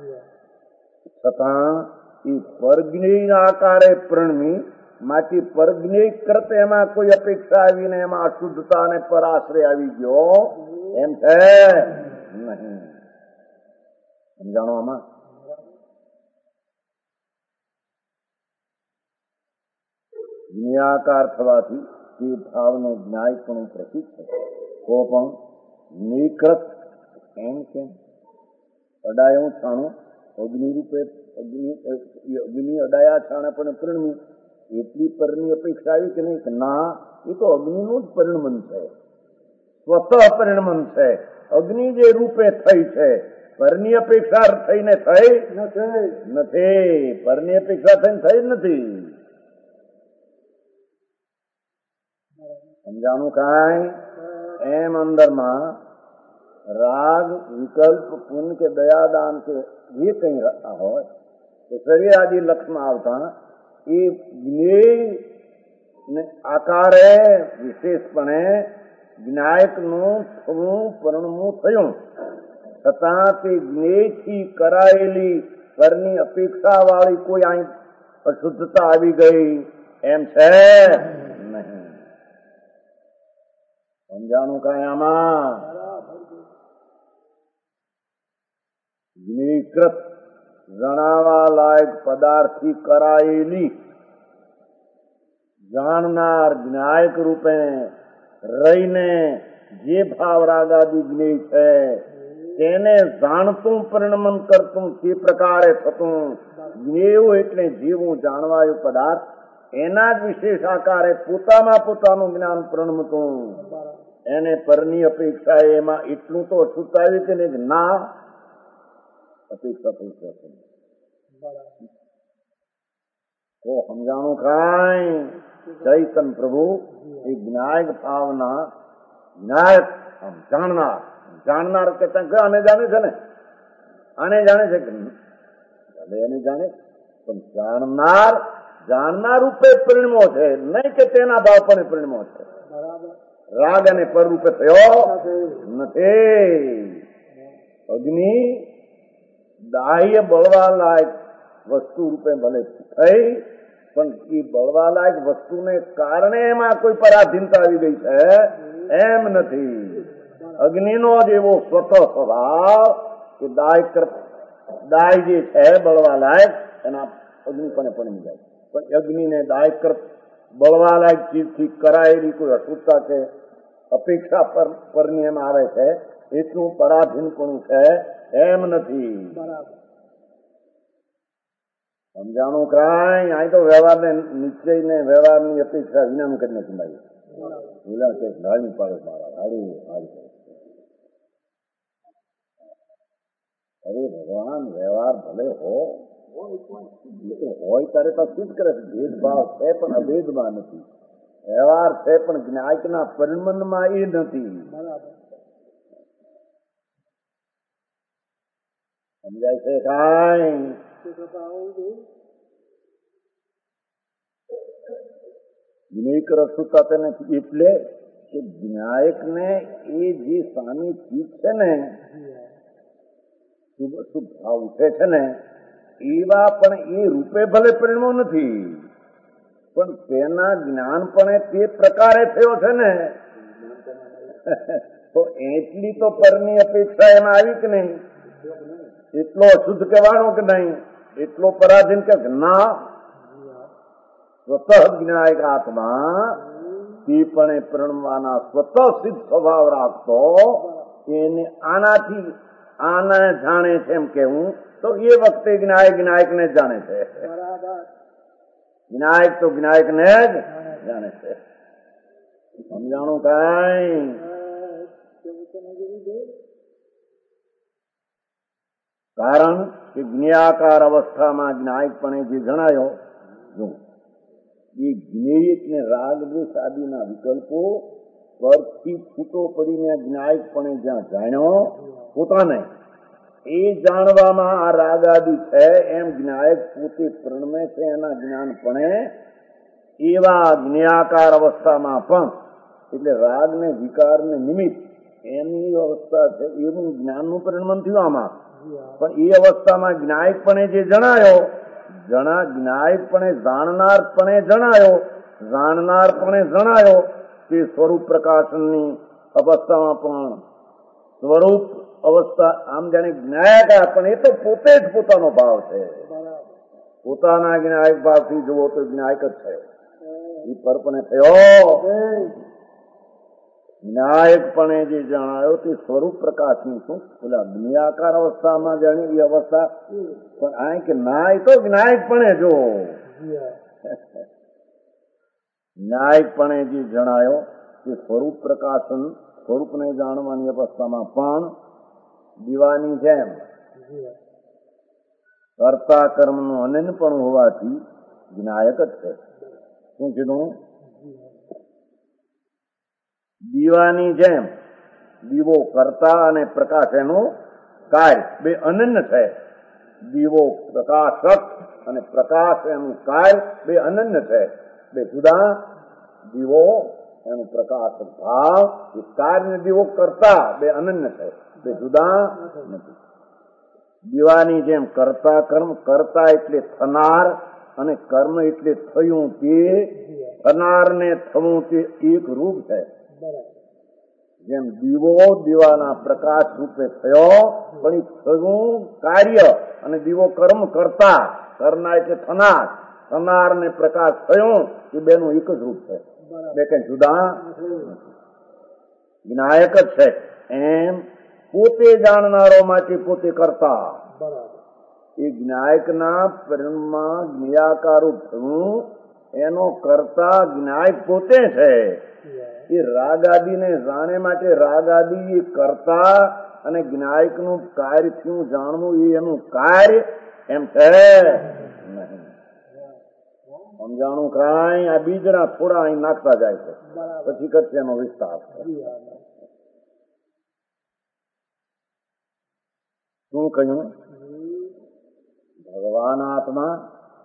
છતાં એ પરજ્ઞેય આકારે પ્રણમી માટે પરજ્ઞેય કરતા એમાં કોઈ અપેક્ષા આવીને એમાં અશુદ્ધતા અને પરાશ્રય આવી ગયો એમ છે નહીં. સમજાણો આમાં? જ્ઞેયાકાર થવાથી તે ભાવને જ્ઞાયકપણું પ્રસિદ્ધ છે. તો પણ નિકૃત એમ કેમ? અડાયું છાણું અગ્નિ રૂપે અગ્નિ અગ્નિ અડાયા છાણે પણ પરિણમી એટલી પરની અપેક્ષા આવી કે નહીં કે ના એ તો અગ્નિનું જ પરિણમન છે. સ્વતઃ પરિણમન છે. અગ્નિ જે રૂપે થઈ છે પરની અપેક્ષા થઈને થઈ નથી. પરની અપેક્ષા થઈને થઈ જ નથી. સમજાણું કાંઈ? એમ અંદરમાં રાગ વિકલ્પ પુણ્ય કે દયાદાન કે જે કઈ હોય કે શરીર આદિ લક્ષમાં આવતા એ જ્ઞેય આકારે વિશેષપણે જ્ઞાયકનું થવું પરિણમવું થયું. છતાં તે જ્ઞેયથી કરાયેલી પરની અપેક્ષા વાળી કોઈ અહીં અશુદ્ધતા આવી ગઈ એમ છે નહીં. સમજાણું કાંઈ આમાં? જ્ઞેયકૃત જણાવા લાયક પદાર્થથી કરાયેલી જાણનાર જ્ઞાયક રૂપે રહીને જે ભાવ રાગાદી જ્ઞેય છે તેને જાણતું પરિણમન કરતું તે પ્રકારે થતું જ્ઞેયું એટલે જીવું જાણવાયું પદાર્થ એના જ વિશેષ આકારે પોતામાં પોતાનું જ્ઞાન પરિણમતું એને પરની અપેક્ષા એમાં એટલું તો અછૂત આવ્યું કે નહીં, ના અપેક્ષા અપેક્ષા તો સમજાણું કાંઈ? ચૈતન પ્રભુ એ જ્ઞાયક ભાવના જ્ઞાયક આમ જાણનાર જાણનાર કહેતા કે આને જાણે છે ને, આને જાણે છે કે ભલે એને જાણે, પણ જાણનાર જાણનાર રૂપે પરિણમો છે, નહીં કે તેના ભાવ પણ પરિણમો છે. રાગ અને પર રૂપે થયો નથી. અગ્નિ દાહ્ય બળવા લાયક વસ્તુ રૂપે ભલે થઈ, પણ એ બળવા લાયક વસ્તુને કારણે એમાં કોઈ પરાધીનતા આવી ગઈ છે એમ નથી. અગ્નિનો જેવો સ્વતઃ સ્વભાવ કે દાય દાય જે છે બળવા લાયક એના અગ્નિપણે પણ જાય, પણ અગ્નિને દાયકૃત બળવા લાયક ચીજથી કરાયેલી કોઈ અશુદ્ધતા છે, અપેક્ષા પર પરની એમ આવે છે એટલું પરાધીનપણું છે એમ નથી. સમજાણું કાંઈ? અહીં તો વ્યવહારને નિશ્ચય ને વ્યવહારની અપેક્ષા વિનાનું કરીને સંભાળી વિલા કે ગાડી પાડે મારા ગાડી હારી. અરે ભગવાન વ્યવહાર ભલે હો હોય ત્યારે તો સિદ્ધ કરે છે ભેદભાવ છે પણ અભેદમાં નથી. વ્યવહાર છે પણ જ્ઞાયકના પરિણમનમાં એ નથી. સમજાય છે કાંઈ? જ્ઞેયકર અશુદ્ધતા તેને એટલે કે જ્ઞાયકને એ જે સામી ચીજ છે ને શુભ શુભ ભાવ ઉઠે છે ને એવા પણ એ રૂપે ભલે પરિણમો નથી, પણ તેના જ્ઞાનપણે તે પ્રકારે થયો છે ને તો એટલી તો પરની અપેક્ષા એમાં આવી કે નહીં? એટલો અશુદ્ધ કહેવાનો કે નહીં? એટલો પરાધીન કે ના? સ્વતઃ જ્ઞાયક આત્મા તે પણ પરિણમવાના સ્વતઃ સિદ્ધ સ્વભાવ રાખતો એને આનાથી આને જાણે છે એમ કેવું તો એ વખતે જ્ઞાયક જ્ઞાયક ને જ જાણે છે. જ્ઞાયક તો જ્ઞાયક ને જ જાણે છે. સમજાણું કાંઈ? કારણ કે જ્ઞેયાકાર અવસ્થામાં જ્ઞાયકપણે જે જણાયો એ જ્ઞેયક ને રાગ દ્વેષ આદિના વિકલ્પો પરથી છૂટો પડીને જ્ઞાયકપણે જ્યાં જાણ્યો પોતાને એ જાણવામાં આ રાગ આદિ છે એમ જ્ઞાયક પોતે પ્રણમે છે એના જ્ઞાનપણે એવા જ્ઞેયાકાર અવસ્થામાં પણ એટલે રાગ ને વિકાર ને નિમિત્ત એમની અવસ્થા છે એવું જ્ઞાનનું પરિણમન થયું આમાં. પણ એ અવસ્થામાં જ્ઞાયકપણે જે જણાયો જણા જ્ઞાયકપણે જાણનારપણે જણાયો જાણનારપણે જણાયો તે સ્વરૂપ પ્રકાશનની અવસ્થામાં પણ સ્વરૂપ અવસ્થા આમ જાણે જ્ઞાયક પણ એ તો પોતે જ પોતાનો ભાવ છે. પોતાના જ્ઞાયક ભાવથી જુઓ તો જ્ઞાયક જ છે. એ પરપણે થયો જ્ઞાયકપણે જે જણાયો તે સ્વરૂપ પ્રકાશની શું પેલા જ્ઞેયાકાર અવસ્થામાં જાણી એ અવસ્થા પણ આ કે ના એ તો જ્ઞાયકપણે જો જ્ઞાયકપણે જે જણાયો તે સ્વરૂપ પ્રકાશન સ્વરૂપને જાણવાની અવસ્થામાં પણ દીવાની જેમ કર્તા કર્મનું અનન્યપણું હોવાથી જ્ઞાયક જ છે. શું કીધું? દીવાની જેમ દીવો કરતા અને પ્રકાશ એનું કાર્ય બે અનન્ય છે. દીવો પ્રકાશક અને પ્રકાશ એનું કાર્ય બે અનન્ય છે, બે જુદા. દીવો એનું પ્રકાશક ભાવ એ કાર્ય દીવો કરતા બે અનન્ય છે, બે જુદા નથી. દીવાની જેમ કરતા કર્મ કરતા એટલે થનાર અને કર્મ એટલે થયું તે થનાર ને થવું તે એક રૂપ છે. જેમ દીવો દીવાના પ્રકાશ રૂપે થયો, પણ એ થયું કાર્ય અને દીવો કર્મ કરતા, કરનાર એટલે થનાર, થનાર ને પ્રકાશ થયો, એ બેનું એક જ રૂપ છે, બે કઈ જુદા જ્ઞાયક જ છે. એમ પોતે જાણનારો માટે પોતે કરતા, એ જ્ઞાયકના પરિણામમાં જ્ઞેયાકારું થયું, એનો કરતા જ્ઞાયક પોતે છે. એ રાગ આદિને જાણે માટે રાગ આદિ એ કરતા અને જ્ઞાયક નું કાર્ય થયું જાણવું એ એનું કાર્ય એમ છે નહીં. સમજાણું કાંઈ આ બીજના થોડા અહીં નાખતા જાય છે, પછી કરશે એનો વિસ્તાર. શું કહ્યું? ભગવાન આત્મા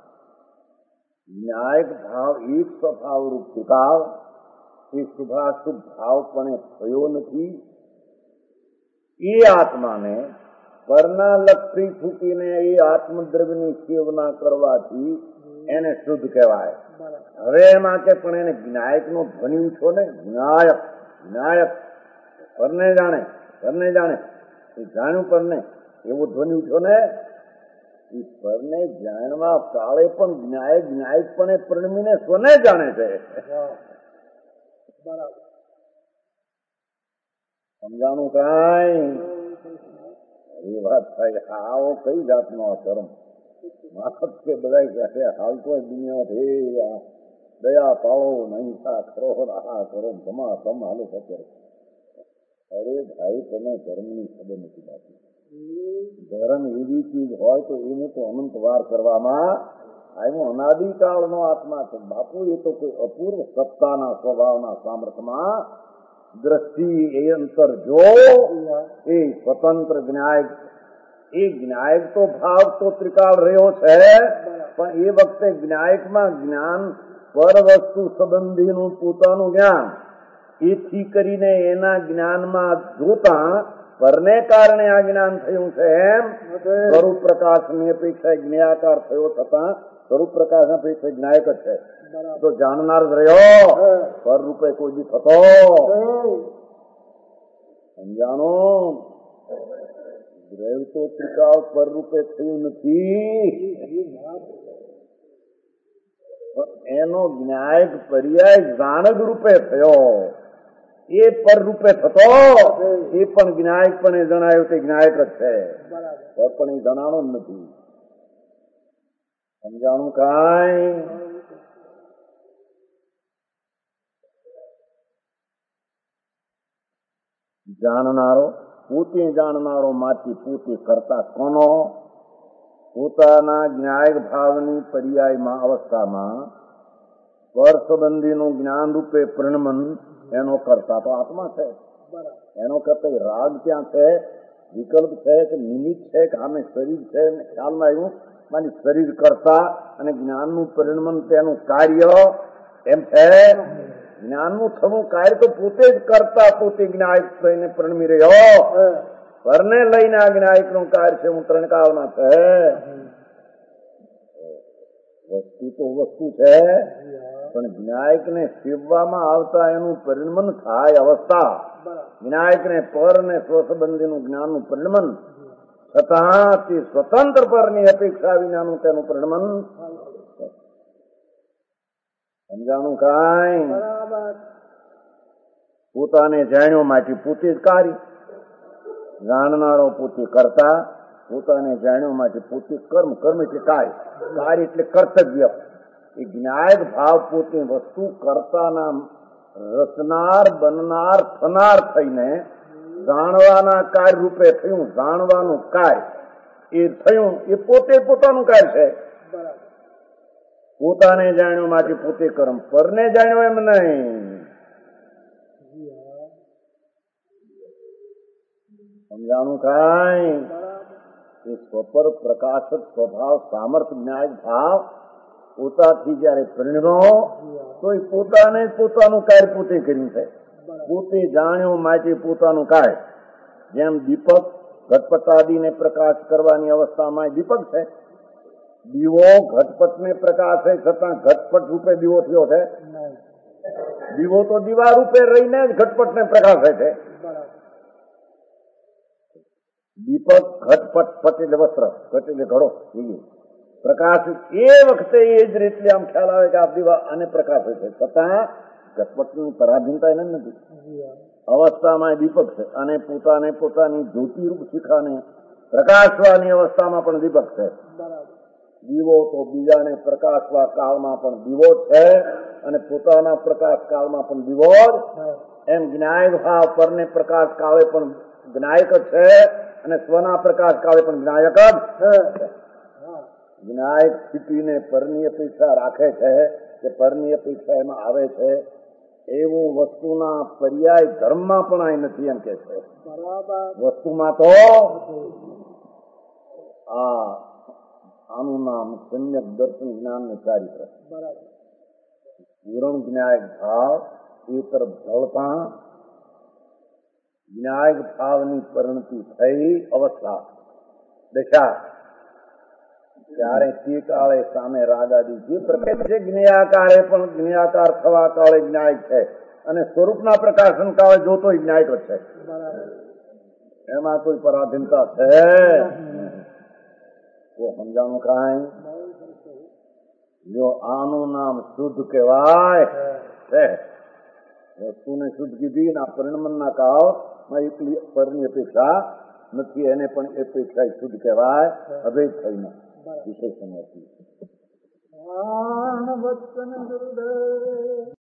ન્યાયક ભાવ એક સ્વભાવ રૂપ ટીકાવ, એ શુભાશુભ ભાવ પણ થયો નથી. એ આત્માને પરના લક્ષથી છૂટીને એ આત્મદ્રવ્યની સેવના કરવાથી એને શુદ્ધ કહેવાય. હવે એમાં કે પણ એને જ્ઞાયક નો ધ્વનિ ઉઠો ને, જ્ઞાયક જ્ઞાયક પરને જાણે, પરને જાણે, એ જાણ્યું પરને એવો ધ્વનિ ઉઠ્યો ને. એ પરને જાણવા કાળે પણ જ્ઞાયક જ્ઞાયક પણ પરિણમીને સ્વને જાણે છે. સમજાણું કાંઈ? એ વાત થાય. આવો કઈ જાતનો કર્મ માફત કે બધા કહે હાલ તો દુનિયા દયા પાળો નહીં થા કરો આ કરો તમા તમ હાલો શકે. અરે ભાઈ, તમે ધર્મની ખબર નથી બાકી. ધર્મ એવી ચીજ હોય તો એને તો અનંત વાર કરવામાં આવ્યો. અનાદિકાળનો આત્મા છે બાપુ. એ તો કોઈ અપૂર્વ સત્તાના સ્વભાવના સામર્થ્યમાં દ્રષ્ટિ એ અંતર જો એ સ્વતંત્ર જ્ઞાયક, એ જ્ઞાયક તો ભાવ તો ત્રિકાળ રહ્યો છે, પણ એ વખતે જ્ઞાયકમાં જ્ઞાન પર વસ્તુ સંબંધીનું પોતાનું જ્ઞાન, એથી કરીને એના જ્ઞાનમાં જોતા પરને કારણે આ જ્ઞાન થયું છે. એમ સ્વરૂપ પ્રકાશની અપેક્ષા જ્ઞેયાકાર થયો છતાં સ્વરૂપ પ્રકાશ અપેક્ષા જ્ઞાયક જ છે. તો જાણનાર જ રહ્યો, પર રૂપે કોઈ બી થતો. સમજાણો? દ્રવ્ય તો ત્રિકાળ પર રૂપે થયું નથી, એનો જ્ઞાયક પર્યાય જાણક રૂપે થયો. એ પર રૂપે થતો, એ પણ જ્ઞાયક પણ જણાયો તે જ્ઞાયક જ છે, પણ એ જણાણો જ નથી. સમજાણું કાંઈ? જાણનારો પોતે જાણનારો માંથી પોતે કરતા કોનો? પોતાના જ્ઞાયક ભાવની પર્યાયમાં અવસ્થામાં પર સંબંધીનું જ્ઞાન રૂપે પરિણમન એનો કરતા તો આત્મા છે. એનો કરતા રાગ ક્યાં છે, વિકલ્પ છે કે નિમિત્ત છે કે આમે શરીર છે, ખ્યાલમાં આવ્યું માની શરીર કરતા અને જ્ઞાનનું પરિણમન તેનું કાર્ય એમ છે. જ્ઞાનનું થવું કાર્ય તો પોતે જ કરતા, પોતે જ્ઞાયક થઈને પરિણમી રહ્યો. પરને લઈને આ જ્ઞાયક નું કાર્ય છે હું ત્રણ કાળના છે. વસ્તુ તો વસ્તુ છે, પણ જ્ઞાયક ને સેવવામાં આવતા એનું પરિણમન થાય અવસ્થા. જ્ઞાયક ને પર ને સ્વસંબંધીનું જ્ઞાનનું પરિણમન છતાં તે સ્વતંત્ર પરની અપેક્ષા વિનાનું તેનું પરિણમન. સમજાણું કાંઈ? પોતાને જાણ્યો માટે પોતે જ કાર્ય, જાણનારો પોતે કરતા, પોતાને જાણ્યો માટે પોતે કર્મ, કર્મ એટલે કાર્ય, કાર્ય એટલે કર્તવ્ય. એ જ્ઞાયક ભાવ પોતે વસ્તુ કરતાના રચનાર, બનનાર, થનાર થઈને જાણવાના કાર્ય રૂપે થયું. જાણવાનું કાર્ય એ થયું, એ પોતે પોતાનું કાર્ય છે. પોતાને જાણ્યો માટે પોતે કર્મ, પરને જાણ્યો એમ નહીં. સમજાણું કાંઈ? એ સ્વપર પ્રકાશક સ્વભાવ સામર્થ્ય જ્ઞાયક ભાવ પોતાથી જયારે પરિણમ્યો તો એ પોતાને પોતાનું કાર્ય પોતે કર્યું છે. પોતે જાણ્યો માટે પોતાનું કાર્ય. જેમ દીપક ઘટપટ આદિને પ્રકાશ કરવાની અવસ્થામાં દીપક છે. દીવો ઘટપટને પ્રકાશે છતાં ઘટપટ રૂપે દીવો થયો છે. દીવો તો દીવા રૂપે રહીને જ ઘટપટને પ્રકાશે છે. દીપક ઘટપટ પટ એટલે વસ્ત્ર, ઘટ એટલે ઘડો, પ્રકાશ એ વખતે એ જ રીતે આમ ખ્યાલ આવે કે આ દીવા આને પ્રકાશે છે. છતાં ઘટપટની પરાધીનતા એને નથી. અવસ્થામાં દીપક છે અને પોતાને પોતાની જ્યોતિરૂપ શિખાને પ્રકાશવાની અવસ્થામાં પણ દીપક છે. દીવો તો બીજાને પ્રકાશવા કાળમાં પણ દીવો છે અને પોતાના પ્રકાશ કાળમાં પણ દીવો જ. એમ જ્ઞાય ભાવ પરને પ્રકાશ કાળે પણ જ્ઞાયક છે અને સ્વના પ્રકાશ કાળે પણ જ્ઞાયક જ છે. જ્ઞાયક સ્થિતિને પરની અપેક્ષા રાખે છે કે પરની અપેક્ષા એમાં આવે છે એવું વસ્તુના પર્યાય ધર્મમાં પણ અહીં નથી એમ કે છે. વસ્તુમાં તો આ આનું નામ સમ્યક દર્શન જ્ઞાન ચારિત્ર. પૂરણ જ્ઞાયક ભાવ એ તરફ ઢળતા જ્ઞાયક ભાવની પરિણતિ થઈ અવસ્થા દશા, ત્યારે તે કાળે સામે રાગાદી જે પ્રકાશ છે જ્ઞેયાકારે પણ જ્ઞેયાકાર થવા કાળે જ્ઞાયક છે અને સ્વરૂપના પ્રકાશન કાળે જોતો જ્ઞાયક છે. એમાં કોઈ પરાધીનતા છે તો સમજાણું કાંઈ? જો આનું નામ શુદ્ધ કહેવાય છે. વસ્તુને શુદ્ધ કીધી ના પરિણમનના કાળમાં એટલી પરની અપેક્ષા નથી. એને પણ અપેક્ષા શુદ્ધ કહેવાય. અભેદ થઈને વિશેષણ હતી.